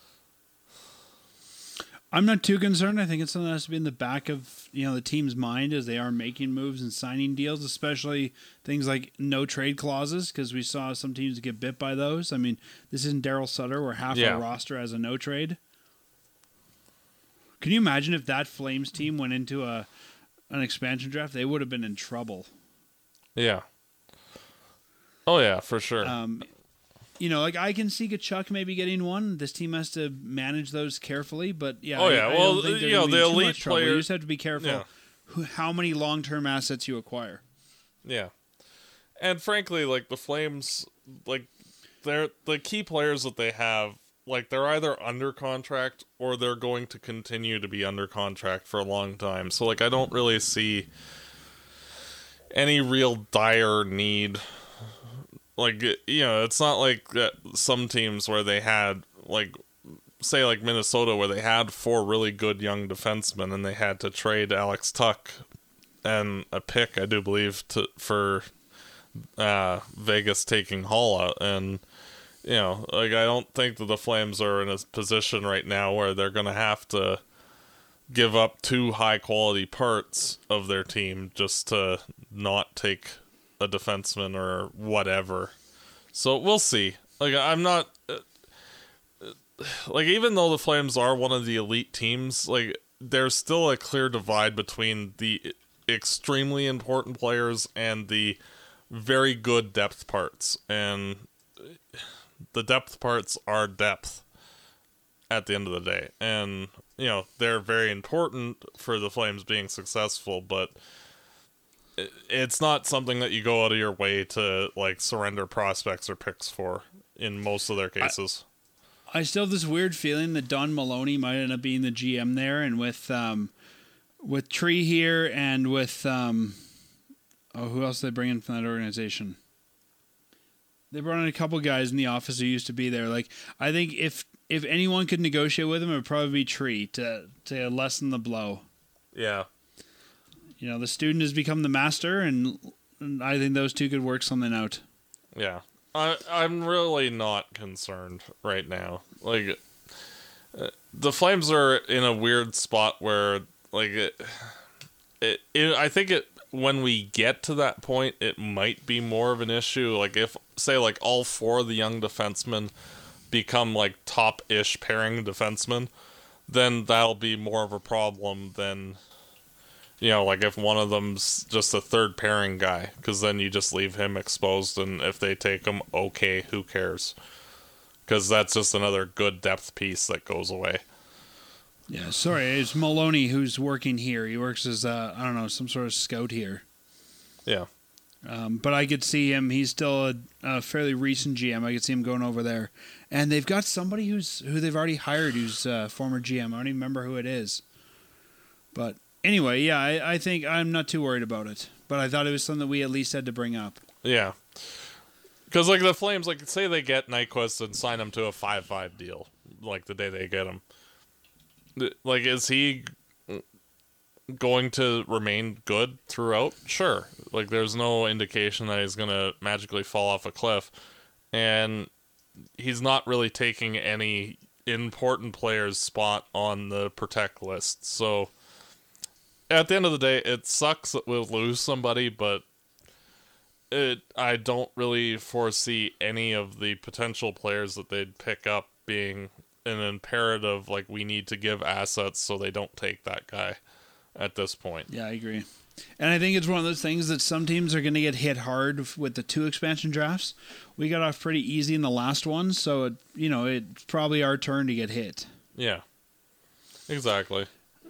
I'm not too concerned. I think it's something that has to be in the back of the team's mind as they are making moves and signing deals, especially things like no trade clauses, because we saw some teams get bit by those. I mean, this isn't Daryl Sutter where half our roster has a no trade. Can you imagine if that Flames team went into an expansion draft? They would have been in trouble. Yeah. Oh yeah, for sure. Like, I can see Kachuk maybe getting one. This team has to manage those carefully, but yeah. Oh yeah, I well, don't think the elite players. You just have to be careful how many long-term assets you acquire. Yeah, and frankly, like, the Flames, like, they're the key players that they have. Like, they're either under contract or they're going to continue to be under contract for a long time. So, like, I don't really see any real dire need. Like, it's not like some teams where they had, like, say, like Minnesota, where they had 4 really good young defensemen and they had to trade Alex Tuch and a pick, I do believe, for Vegas taking Haula. And, like, I don't think that the Flames are in a position right now where they're going to have to give up 2 high-quality parts of their team just to not take a defenseman or whatever. So we'll see. Like, I'm not like, even though the Flames are one of the elite teams, like, there's still a clear divide between the extremely important players and the very good depth parts, and the depth parts are depth at the end of the day, and they're very important for the Flames being successful, but it's not something that you go out of your way to, like, surrender prospects or picks for in most of their cases. I still have this weird feeling that Don Maloney might end up being the GM there, and with Tree here and with who else did they bring in from that organization? They brought in a couple guys in the office who used to be there. Like, I think if anyone could negotiate with him, it would probably be Tree to lessen the blow. Yeah. The student has become the master, and I think those two could work something out. Yeah. I'm really not concerned right now. Like, the Flames are in a weird spot where, like, I think when we get to that point, it might be more of an issue. Like, if, say, like, all 4 of the young defensemen become, like, top-ish pairing defensemen, then that'll be more of a problem than, like if one of them's just a third pairing guy, because then you just leave him exposed, and if they take him, okay, who cares? Because that's just another good depth piece that goes away. Yeah, sorry, it's Maloney who's working here. He works as, I don't know, some sort of scout here. Yeah. But I could see him. He's still a fairly recent GM. I could see him going over there. And they've got somebody who they've already hired who's former GM. I don't even remember who it is. But anyway, yeah, I think I'm not too worried about it. But I thought it was something that we at least had to bring up. Yeah. Because, like, the Flames, like, say they get Nyquist and sign him to a 5-5 deal, like, the day they get him. Like, is he going to remain good throughout? Sure. Like, there's no indication that he's going to magically fall off a cliff. And he's not really taking any important player's spot on the protect list. So, at the end of the day, it sucks that we'll lose somebody, but I don't really foresee any of the potential players that they'd pick up being an imperative, like, we need to give assets so they don't take that guy at this point. Yeah, I agree. And I think it's one of those things that some teams are going to get hit hard with the 2 expansion drafts. We got off pretty easy in the last one, so it's probably our turn to get hit. Yeah, exactly.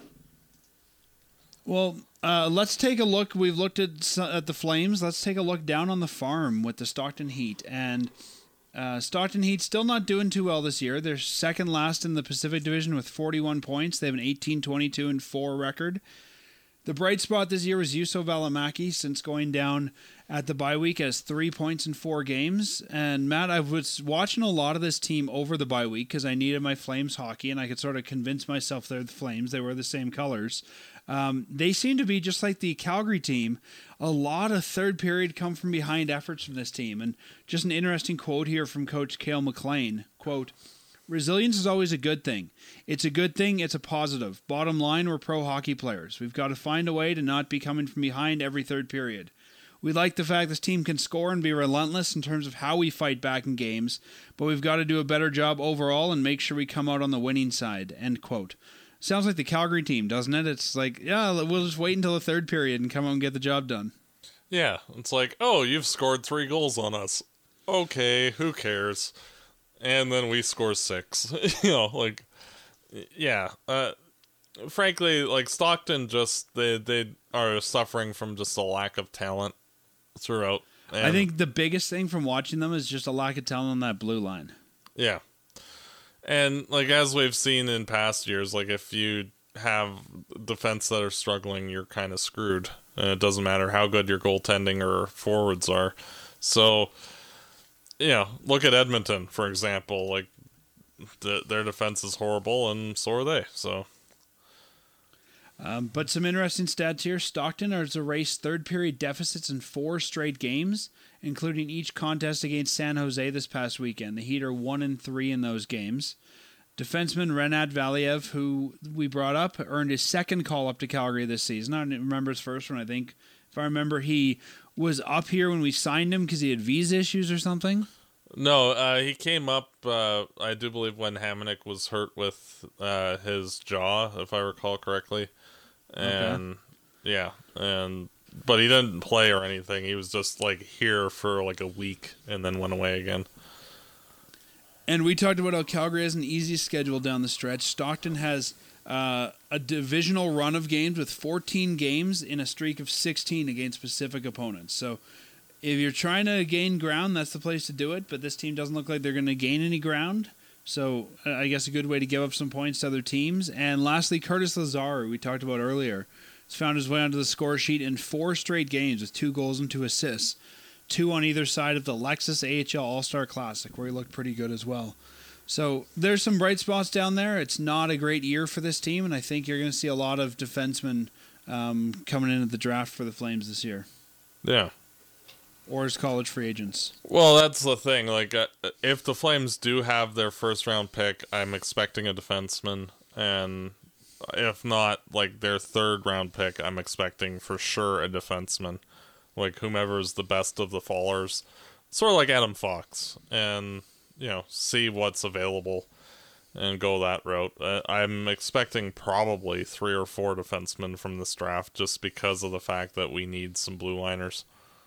Well, let's take a look. We've looked at the Flames. Let's take a look down on the farm with the Stockton Heat. And Stockton Heat still not doing too well this year. They're second last in the Pacific Division with 41 points. They have an 18-22-4 record. The bright spot this year was Juuso Välimäki, since going down at the bye week, has 3 points in 4 games. And Matt, I was watching a lot of this team over the bye week because I needed my Flames hockey, and I could sort of convince myself they're the Flames. They were the same colors. They seem to be just like the Calgary team. A lot of third period come from behind efforts from this team. And just an interesting quote here from Coach Cale McLean. Quote, "Resilience is always a good thing. It's a good thing. It's a positive. Bottom line, we're pro hockey players. We've got to find a way to not be coming from behind every third period. We like the fact this team can score and be relentless in terms of how we fight back in games, but we've got to do a better job overall and make sure we come out on the winning side." End quote. Sounds like the Calgary team, doesn't it? It's like, yeah, we'll just wait until the third period and come out and get the job done. Yeah, it's like, oh, you've scored 3 goals on us. Okay, who cares? And then we score 6. Yeah. Frankly, like, Stockton just, they are suffering from just a lack of talent throughout. And I think the biggest thing from watching them is just a lack of talent on that blue line. Yeah. And, like, as we've seen in past years, like, if you have defense that are struggling, you're kind of screwed. And it doesn't matter how good your goaltending or forwards are. So, look at Edmonton, for example. Like, their defense is horrible, and so are they. So, but some interesting stats here. Stockton has erased third period deficits in 4 straight games, including each contest against San Jose this past weekend. The Heat are 1-3 in those games. Defenseman Renat Valiev, who we brought up, earned his second call-up to Calgary this season. I don't remember his first one, I think. If I remember, he was up here when we signed him because he had visa issues or something. No, he came up, I do believe, when Hamonic was hurt with his jaw, if I recall correctly. And, but he didn't play or anything. He was just, like, here for, like, a week and then went away again. And we talked about how Calgary has an easy schedule down the stretch. Stockton has a divisional run of games with 14 games in a streak of 16 against Pacific opponents. So if you're trying to gain ground, that's the place to do it. But this team doesn't look like they're going to gain any ground. So I guess a good way to give up some points to other teams. And lastly, Curtis Lazar, we talked about earlier, has found his way onto the score sheet in 4 straight games with 2 goals and 2 assists. 2 on either side of the Lexus AHL All-Star Classic, where he looked pretty good as well. So there's some bright spots down there. It's not a great year for this team, and I think you're going to see a lot of defensemen coming into the draft for the Flames this year. Yeah. Or as college free agents. Well, that's the thing. Like, if the Flames do have their first-round pick, I'm expecting a defenseman, and if not, like, their third-round pick, I'm expecting for sure a defenseman. Like, whomever is the best of the fallers. Sort of like Adam Fox. And, see what's available. and go that route. I'm expecting probably 3 or 4 defensemen from this draft just because of the fact that we need some blue liners.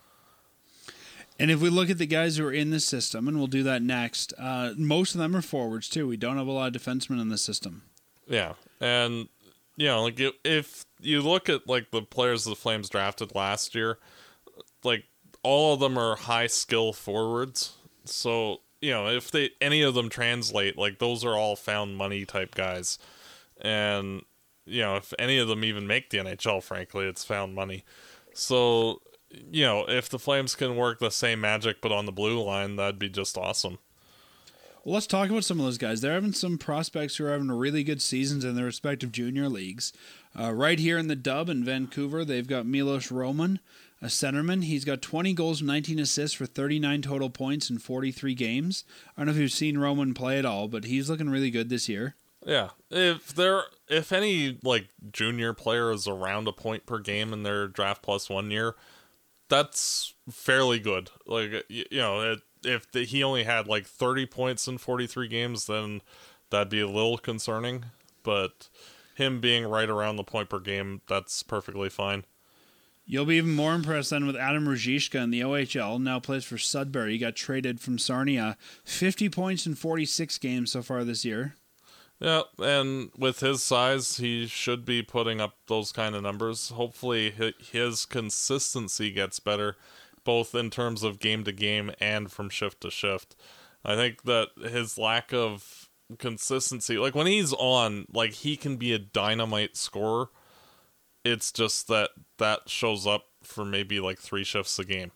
And if we look at the guys who are in the system, and we'll do that next, most of them are forwards too. We don't have a lot of defensemen in the system. Yeah, and like if you look at like the players the Flames drafted last year, like all of them are high skill forwards. So if any of them translate, like those are all found money type guys, and if any of them even make the NHL, frankly, it's found money. So if the Flames can work the same magic but on the blue line, that'd be just awesome. Well, let's talk about some of those guys. They're having some prospects who are having really good seasons in their respective junior leagues. Right here in the Dub in Vancouver, they've got Milos Roman, a centerman. He's got 20 goals, 19 assists for 39 total points in 43 games. I don't know if you've seen Roman play at all, but he's looking really good this year. Yeah, if any like junior player is around a point per game in their draft plus 1 year, that's fairly good. Like if he only had like 30 points in 43 games, then that'd be a little concerning. But him being right around the point per game, that's perfectly fine. You'll be even more impressed then with Adam Ruzicka in the OHL, now plays for Sudbury. He got traded from Sarnia. 50 points in 46 games so far this year. Yeah, and with his size, he should be putting up those kind of numbers. Hopefully his consistency gets better, both in terms of game to game and from shift to shift. I think that his lack of consistency, like when he's on, like he can be a dynamite scorer. It's just that shows up for maybe like 3 shifts a game.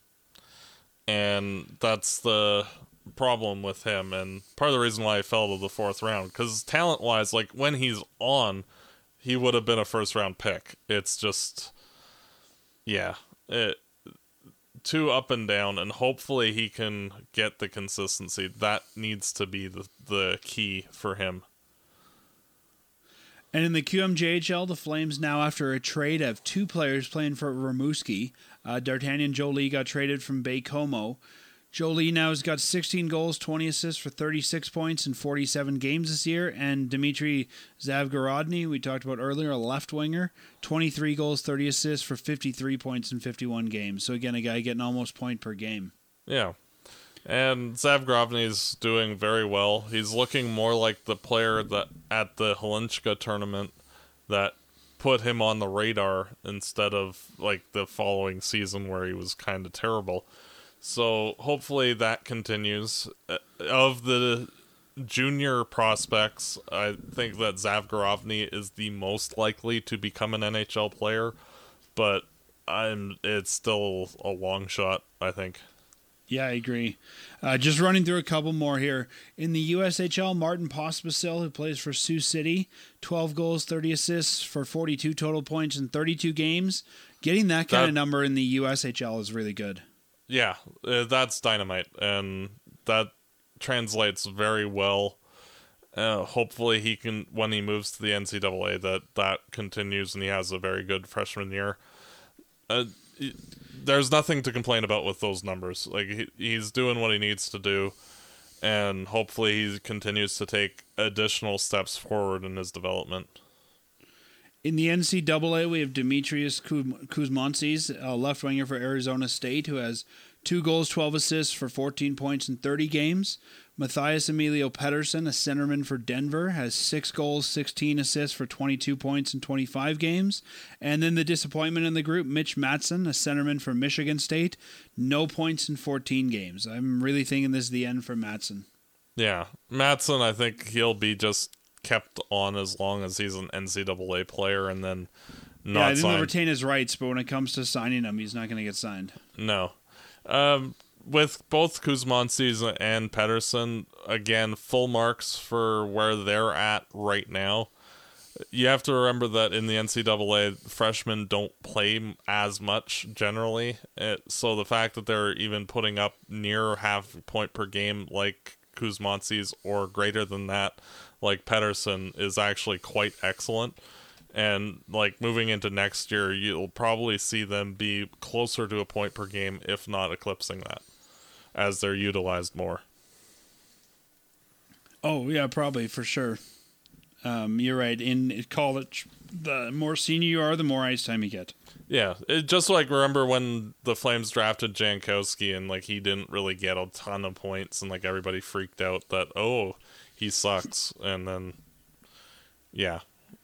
And that's the problem with him, and part of the reason why I fell to the 4th round, because talent-wise, like when he's on, he would have been a 1st-round pick. It's just, too up and down, and hopefully he can get the consistency. That needs to be the key for him. And in the QMJHL, the Flames now, after a trade, have 2 players playing for Rimouski. D'Artagnan Jolie got traded from Baie-Comeau. Jolie now has got 16 goals, 20 assists for 36 points in 47 games this year. And Dmitry Zavgorodny, we talked about earlier, a left winger, 23 goals, 30 assists for 53 points in 51 games. So again, a guy getting almost point per game. Yeah. And Zavgorodny is doing very well. He's looking more like the player that at the Hlinka tournament that put him on the radar instead of like the following season where he was kind of terrible. So hopefully that continues. Of the junior prospects, I think that Zavgorodny is the most likely to become an NHL player, but it's still a long shot, I think. Yeah, I agree. Just running through a couple more here. In the USHL, Martin Pospisil, who plays for Sioux City, 12 goals, 30 assists for 42 total points in 32 games. Getting that kind of number in the USHL is really good. Yeah, that's dynamite, and that translates very well. Hopefully he can, when he moves to the NCAA, that continues and he has a very good freshman year. There's nothing to complain about with those numbers. Like he's doing what he needs to do, and hopefully he continues to take additional steps forward in his development. In the NCAA, we have Demetrius Kuzmantsis, a left winger for Arizona State, who has 2 goals, 12 assists for 14 points in 30 games. Matthias Emilio Pettersson, a centerman for Denver, has 6 goals, 16 assists for 22 points in 25 games. And then the disappointment in the group, Mitch Matson, a centerman for Michigan State, no points in 14 games. I'm really thinking this is the end for Matson. Yeah, Matson, I think he'll be just kept on as long as he's an NCAA player and then not I think signed. he'll retain his rights, but when it comes to signing him, he's not going to get signed. No. With both Kuzmantsis and Pettersson, again, full marks for where they're at right now. You have to remember that in the NCAA, freshmen don't play as much generally. So the fact that they're even putting up near half a point per game like Kuzmantsis or greater than that like Pettersson is actually quite excellent. And like moving into next year, you'll probably see them be closer to a point per game, if not eclipsing that, as they're utilized more. Oh, yeah, probably, for sure. You're right. In college, the more senior you are, the more ice time you get. Yeah, just like remember when the Flames drafted Jankowski and like he didn't really get a ton of points and like everybody freaked out that, oh, he sucks. And then, yeah.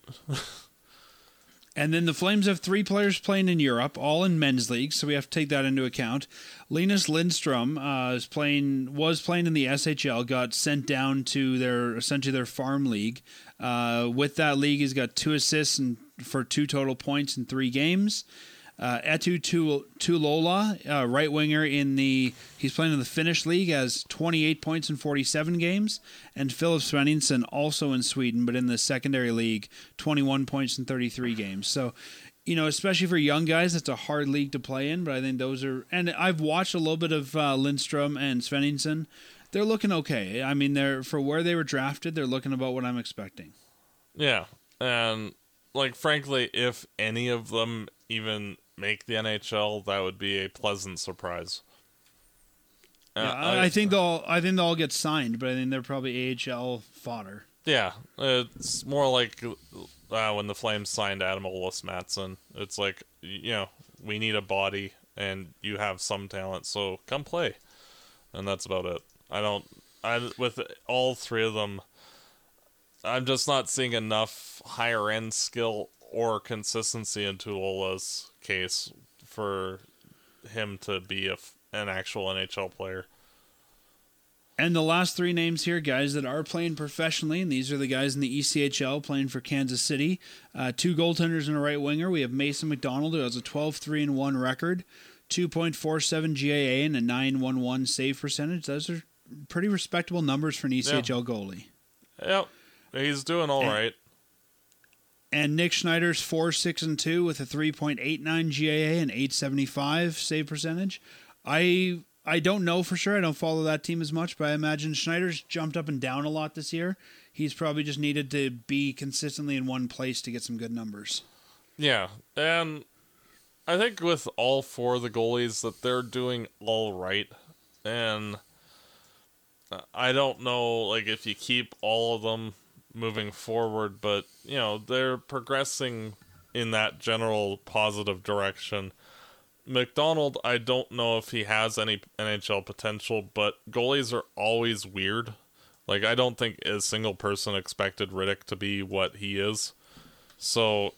And then the Flames have 3 players playing in Europe, all in men's leagues, so we have to take that into account. Linus Lindstrom was playing in the SHL, got sent down to their farm league. With that league, he's got 2 assists for 2 total points in 3 games. Etu Tulola, right winger he's playing in the Finnish league, has 28 points in 47 games, and Philip Svenningsson, also in Sweden, but in the secondary league, 21 points in 33 games. So, especially for young guys, it's a hard league to play in, but I think those are, and I've watched a little bit of Lindstrom and Svenningsson. They're looking okay. I mean, for where they were drafted, they're looking about what I'm expecting. Yeah, and like frankly, if any of them even make the NHL, that would be a pleasant surprise. Yeah, I think they'll all get signed, but I think they're probably AHL fodder. Yeah, it's more like when the Flames signed Adam Olis-Mattsson. It's like, we need a body, and you have some talent, so come play, and that's about it. With all 3 of them, I'm just not seeing enough higher end skill or consistency in Tulola's case for him to be an actual NHL player. And the last 3 names here, guys that are playing professionally, and these are the guys in the ECHL playing for Kansas City. 2 goaltenders and a right winger. We have Mason McDonald, who has a 12-3-1 record, 2.47 GAA, and a 911 save percentage. Those are pretty respectable numbers for an ECHL goalie. Yep, he's doing all right. And Nick Schneider's 4-6-2 with a 3.89 GAA and 875 save percentage. I don't know for sure. I don't follow that team as much, but I imagine Schneider's jumped up and down a lot this year. He's probably just needed to be consistently in one place to get some good numbers. Yeah, and I think with all 4 of the goalies that they're doing all right, and I don't know like if you keep all of them moving forward, but they're progressing in that general positive direction. McDonald, I don't know if he has any NHL potential, but goalies are always weird. Like, I don't think a single person expected Riddick to be what he is. So,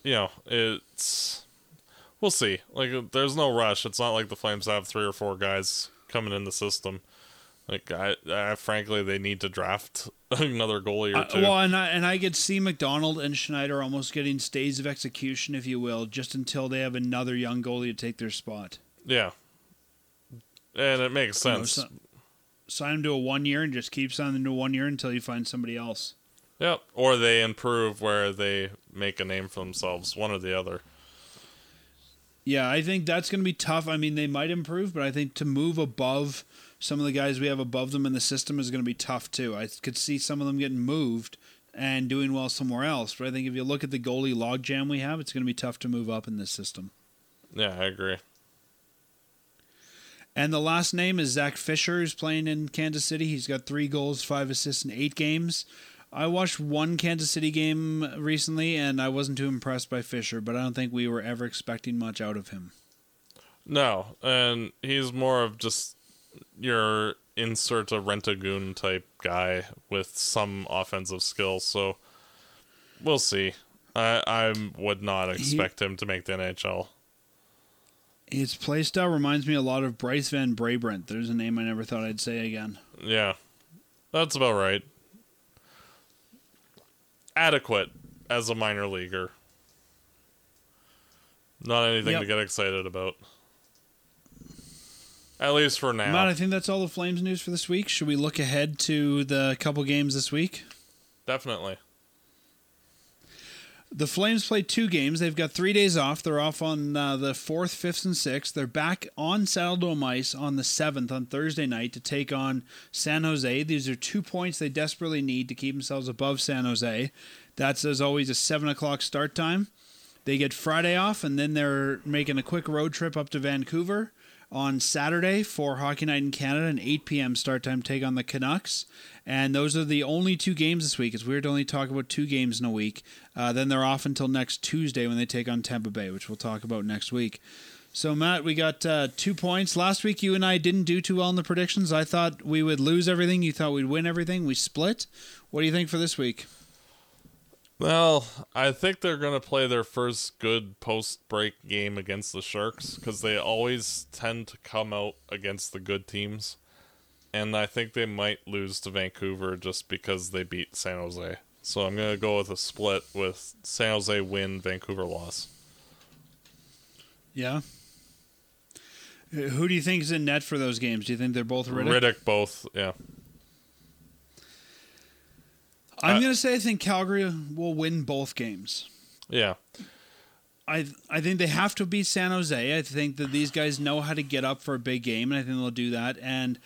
we'll see. Like, there's no rush. It's not like the Flames have 3 or 4 guys coming in the system. Like, I frankly, they need to draft another goalie or 2. Well, and I could see McDonald and Schneider almost getting stays of execution, if you will, just until they have another young goalie to take their spot. Yeah. And it makes sense. Sign them to a 1 year and just keep signing them to 1 year until you find somebody else. Yep. Or they improve where they make a name for themselves, one or the other. Yeah, I think that's going to be tough. I mean, they might improve, but I think to move above some of the guys we have above them in the system is going to be tough too. I could see some of them getting moved and doing well somewhere else, but I think if you look at the goalie logjam we have, it's going to be tough to move up in this system. Yeah, I agree. And the last name is Zach Fisher, who's playing in Kansas City. He's got 3 goals, 5 assists in 8 games. I watched one Kansas City game recently, and I wasn't too impressed by Fisher, but I don't think we were ever expecting much out of him. No, and he's more of just your insert a rent-a-goon type guy with some offensive skills, so we'll see. I would not expect him to make the NHL. His playstyle reminds me a lot of Bryce Van Brabrant. There's a name I never thought I'd say again. Yeah, that's about right. Adequate as a minor leaguer. Not anything to get excited about. At least for now. Matt, I think that's all the Flames news for this week. Should we look ahead to the couple games this week? Definitely. The Flames play 2 games. They've got 3 days off. They're off on the 4th, 5th, and 6th. They're back on Saddledome Ice on the 7th on Thursday night to take on San Jose. These are 2 points they desperately need to keep themselves above San Jose. That's, as always, a 7 o'clock start time. They get Friday off, and then they're making a quick road trip up to Vancouver. on Saturday for Hockey Night in Canada, an 8 p.m. start time, take on the Canucks. And those are the only 2 games this week. It's weird to only talk about 2 games in a week. Then they're off until next Tuesday when they take on Tampa Bay, which we'll talk about next week. So, Matt, we got 2 points. Last week, you and I didn't do too well in the predictions. I thought we would lose everything. You thought we'd win everything. We split. What do you think for this week? Well, I think they're going to play their first good post-break game against the Sharks because they always tend to come out against the good teams. And I think they might lose to Vancouver just because they beat San Jose. So I'm going to go with a split with San Jose win, Vancouver loss. Yeah. Who do you think is in net for those games? Do you think they're both Riddick? Riddick both, yeah. I'm going to say I think Calgary will win both games. Yeah. I think they have to beat San Jose. I think that these guys know how to get up for a big game, and I think they'll do that. And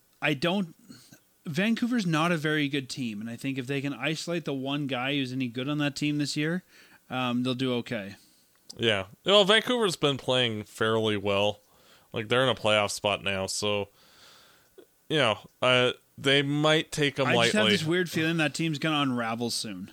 Vancouver's not a very good team, and I think if they can isolate the one guy who's any good on that team this year, they'll do okay. Yeah. Well, Vancouver's been playing fairly well. Like, they're in a playoff spot now, so, you know, they might take them lightly. I just have this weird feeling that team's going to unravel soon.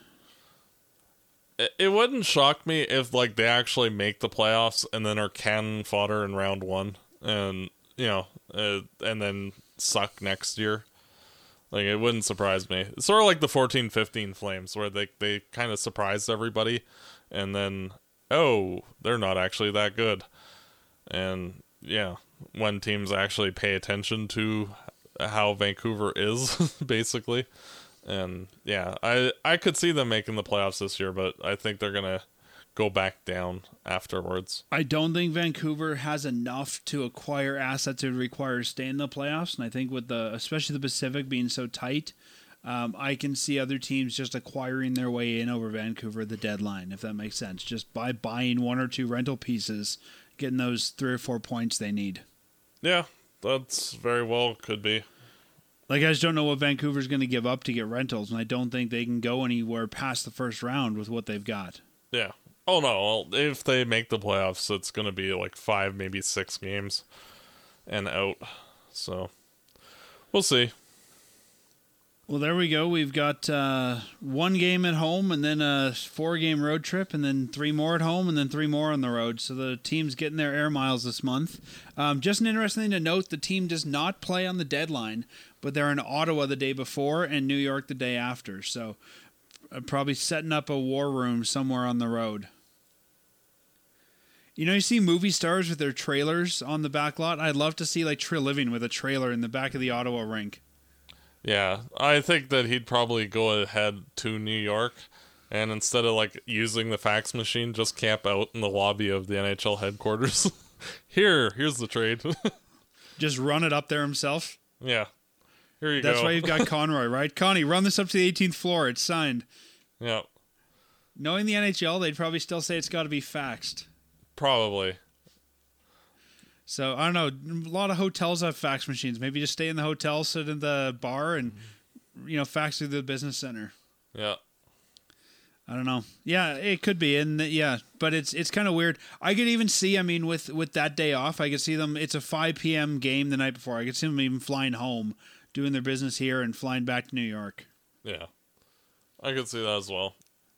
It wouldn't shock me if, like, they actually make the playoffs and then are cannon fodder in round 1 and, you know, and then suck next year. Like, it wouldn't surprise me. It's sort of like the 14-15 Flames, where they kind of surprised everybody, and then, oh, they're not actually that good. And, yeah, when teams actually pay attention to how Vancouver is, basically. And, yeah, I could see them making the playoffs this year, but I think they're going to go back down afterwards. I don't think Vancouver has enough to acquire assets that would require to stay in the playoffs, and I think with especially the Pacific being so tight, I can see other teams just acquiring their way in over Vancouver at the deadline, if that makes sense, just by buying 1 or 2 rental pieces, getting those 3 or 4 points they need. Yeah, that's very well could be. Like, I just don't know what Vancouver's going to give up to get rentals, and I don't think they can go anywhere past the first round with what they've got. Yeah. Oh, no. Well, if they make the playoffs, it's going to be like 5, maybe 6 games and out. So, we'll see. Well, there we go. We've got 1 game at home and then a 4-game road trip and then 3 more at home and then 3 more on the road. So the team's getting their air miles this month. Just an interesting thing to note, the team does not play on the deadline, but they're in Ottawa the day before and New York the day after. So probably setting up a war room somewhere on the road. You know, you see movie stars with their trailers on the back lot. I'd love to see like Treliving with a trailer in the back of the Ottawa rink. Yeah, I think that he'd probably go ahead to New York and instead of like using the fax machine, just camp out in the lobby of the NHL headquarters. Here's the trade. Just run it up there himself. Yeah. Here you go. That's why you've got Conroy, right? Connie, run this up to the 18th floor. It's signed. Yeah. Knowing the NHL, they'd probably still say it's got to be faxed. Probably. So, I don't know. A lot of hotels have fax machines. Maybe just stay in the hotel, sit in the bar, and, you know, fax through the business center. Yeah. I don't know. Yeah, it could be. And yeah, but it's kind of weird. I could even see, I mean, with that day off, I could see them, it's a 5 p.m. game the night before. I could see them even flying home, doing their business here, and flying back to New York. Yeah. I could see that as well.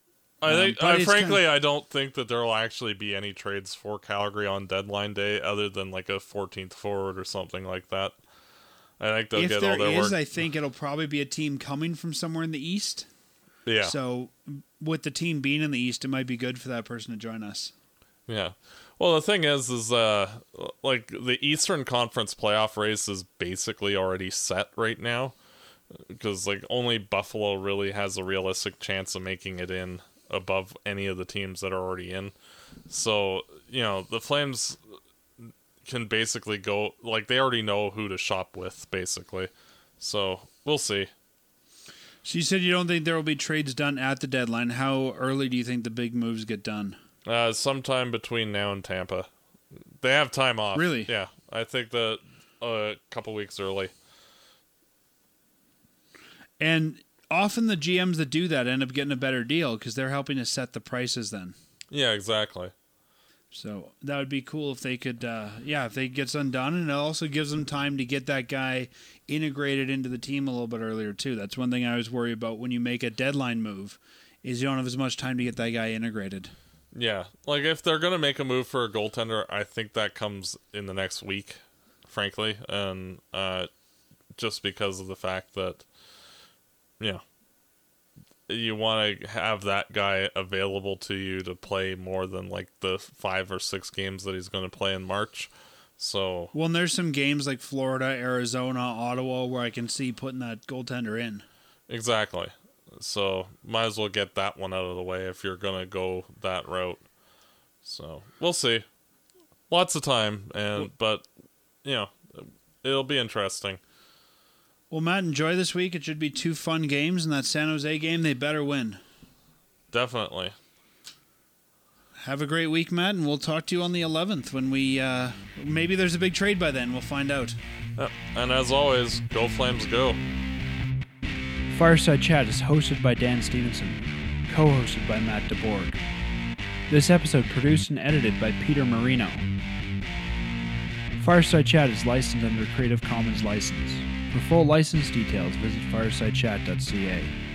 I don't think that there will actually be any trades for Calgary on deadline day other than like a 14th forward or something like that. I think they'll get all their work. If there is, I think it'll probably be a team coming from somewhere in the East. Yeah. So with the team being in the East, it might be good for that person to join us. Yeah. Well, the thing is like the Eastern Conference playoff race is basically already set right now because like only Buffalo really has a realistic chance of making it in above any of the teams that are already in. So, you know, the Flames can basically go, like, they already know who to shop with, basically. So, we'll see. So you said you don't think there will be trades done at the deadline. How early do you think the big moves get done? Sometime between now and Tampa. They have time off. Really? Yeah. I think that a couple weeks early. And often the GMs that do that end up getting a better deal because they're helping to set the prices then. Yeah, exactly. So that would be cool if they could, if they get something done, and it also gives them time to get that guy integrated into the team a little bit earlier too. That's one thing I always worry about when you make a deadline move, is you don't have as much time to get that guy integrated. Yeah, like if they're gonna make a move for a goaltender, I think that comes in the next week, frankly, and just because of the fact that, you want to have that guy available to you to play more than like the 5 or 6 games that he's going to play in March. So, well, and there's some games like Florida, Arizona, Ottawa where I can see putting that goaltender in. Exactly. So might as well get that one out of the way if you're going to go that route. So we'll see. Lots of time, but it'll be interesting. Well, Matt, enjoy this week. It should be 2 fun games, and that San Jose game, they better win. Definitely. Have a great week, Matt, and we'll talk to you on the 11th when we, maybe there's a big trade by then. We'll find out. Yep. And as always, go Flames go. Fireside Chat is hosted by Dan Stevenson, co-hosted by Matt DeBorg. This episode produced and edited by Peter Marino. Fireside Chat is licensed under Creative Commons license. For full license details, visit firesidechat.ca.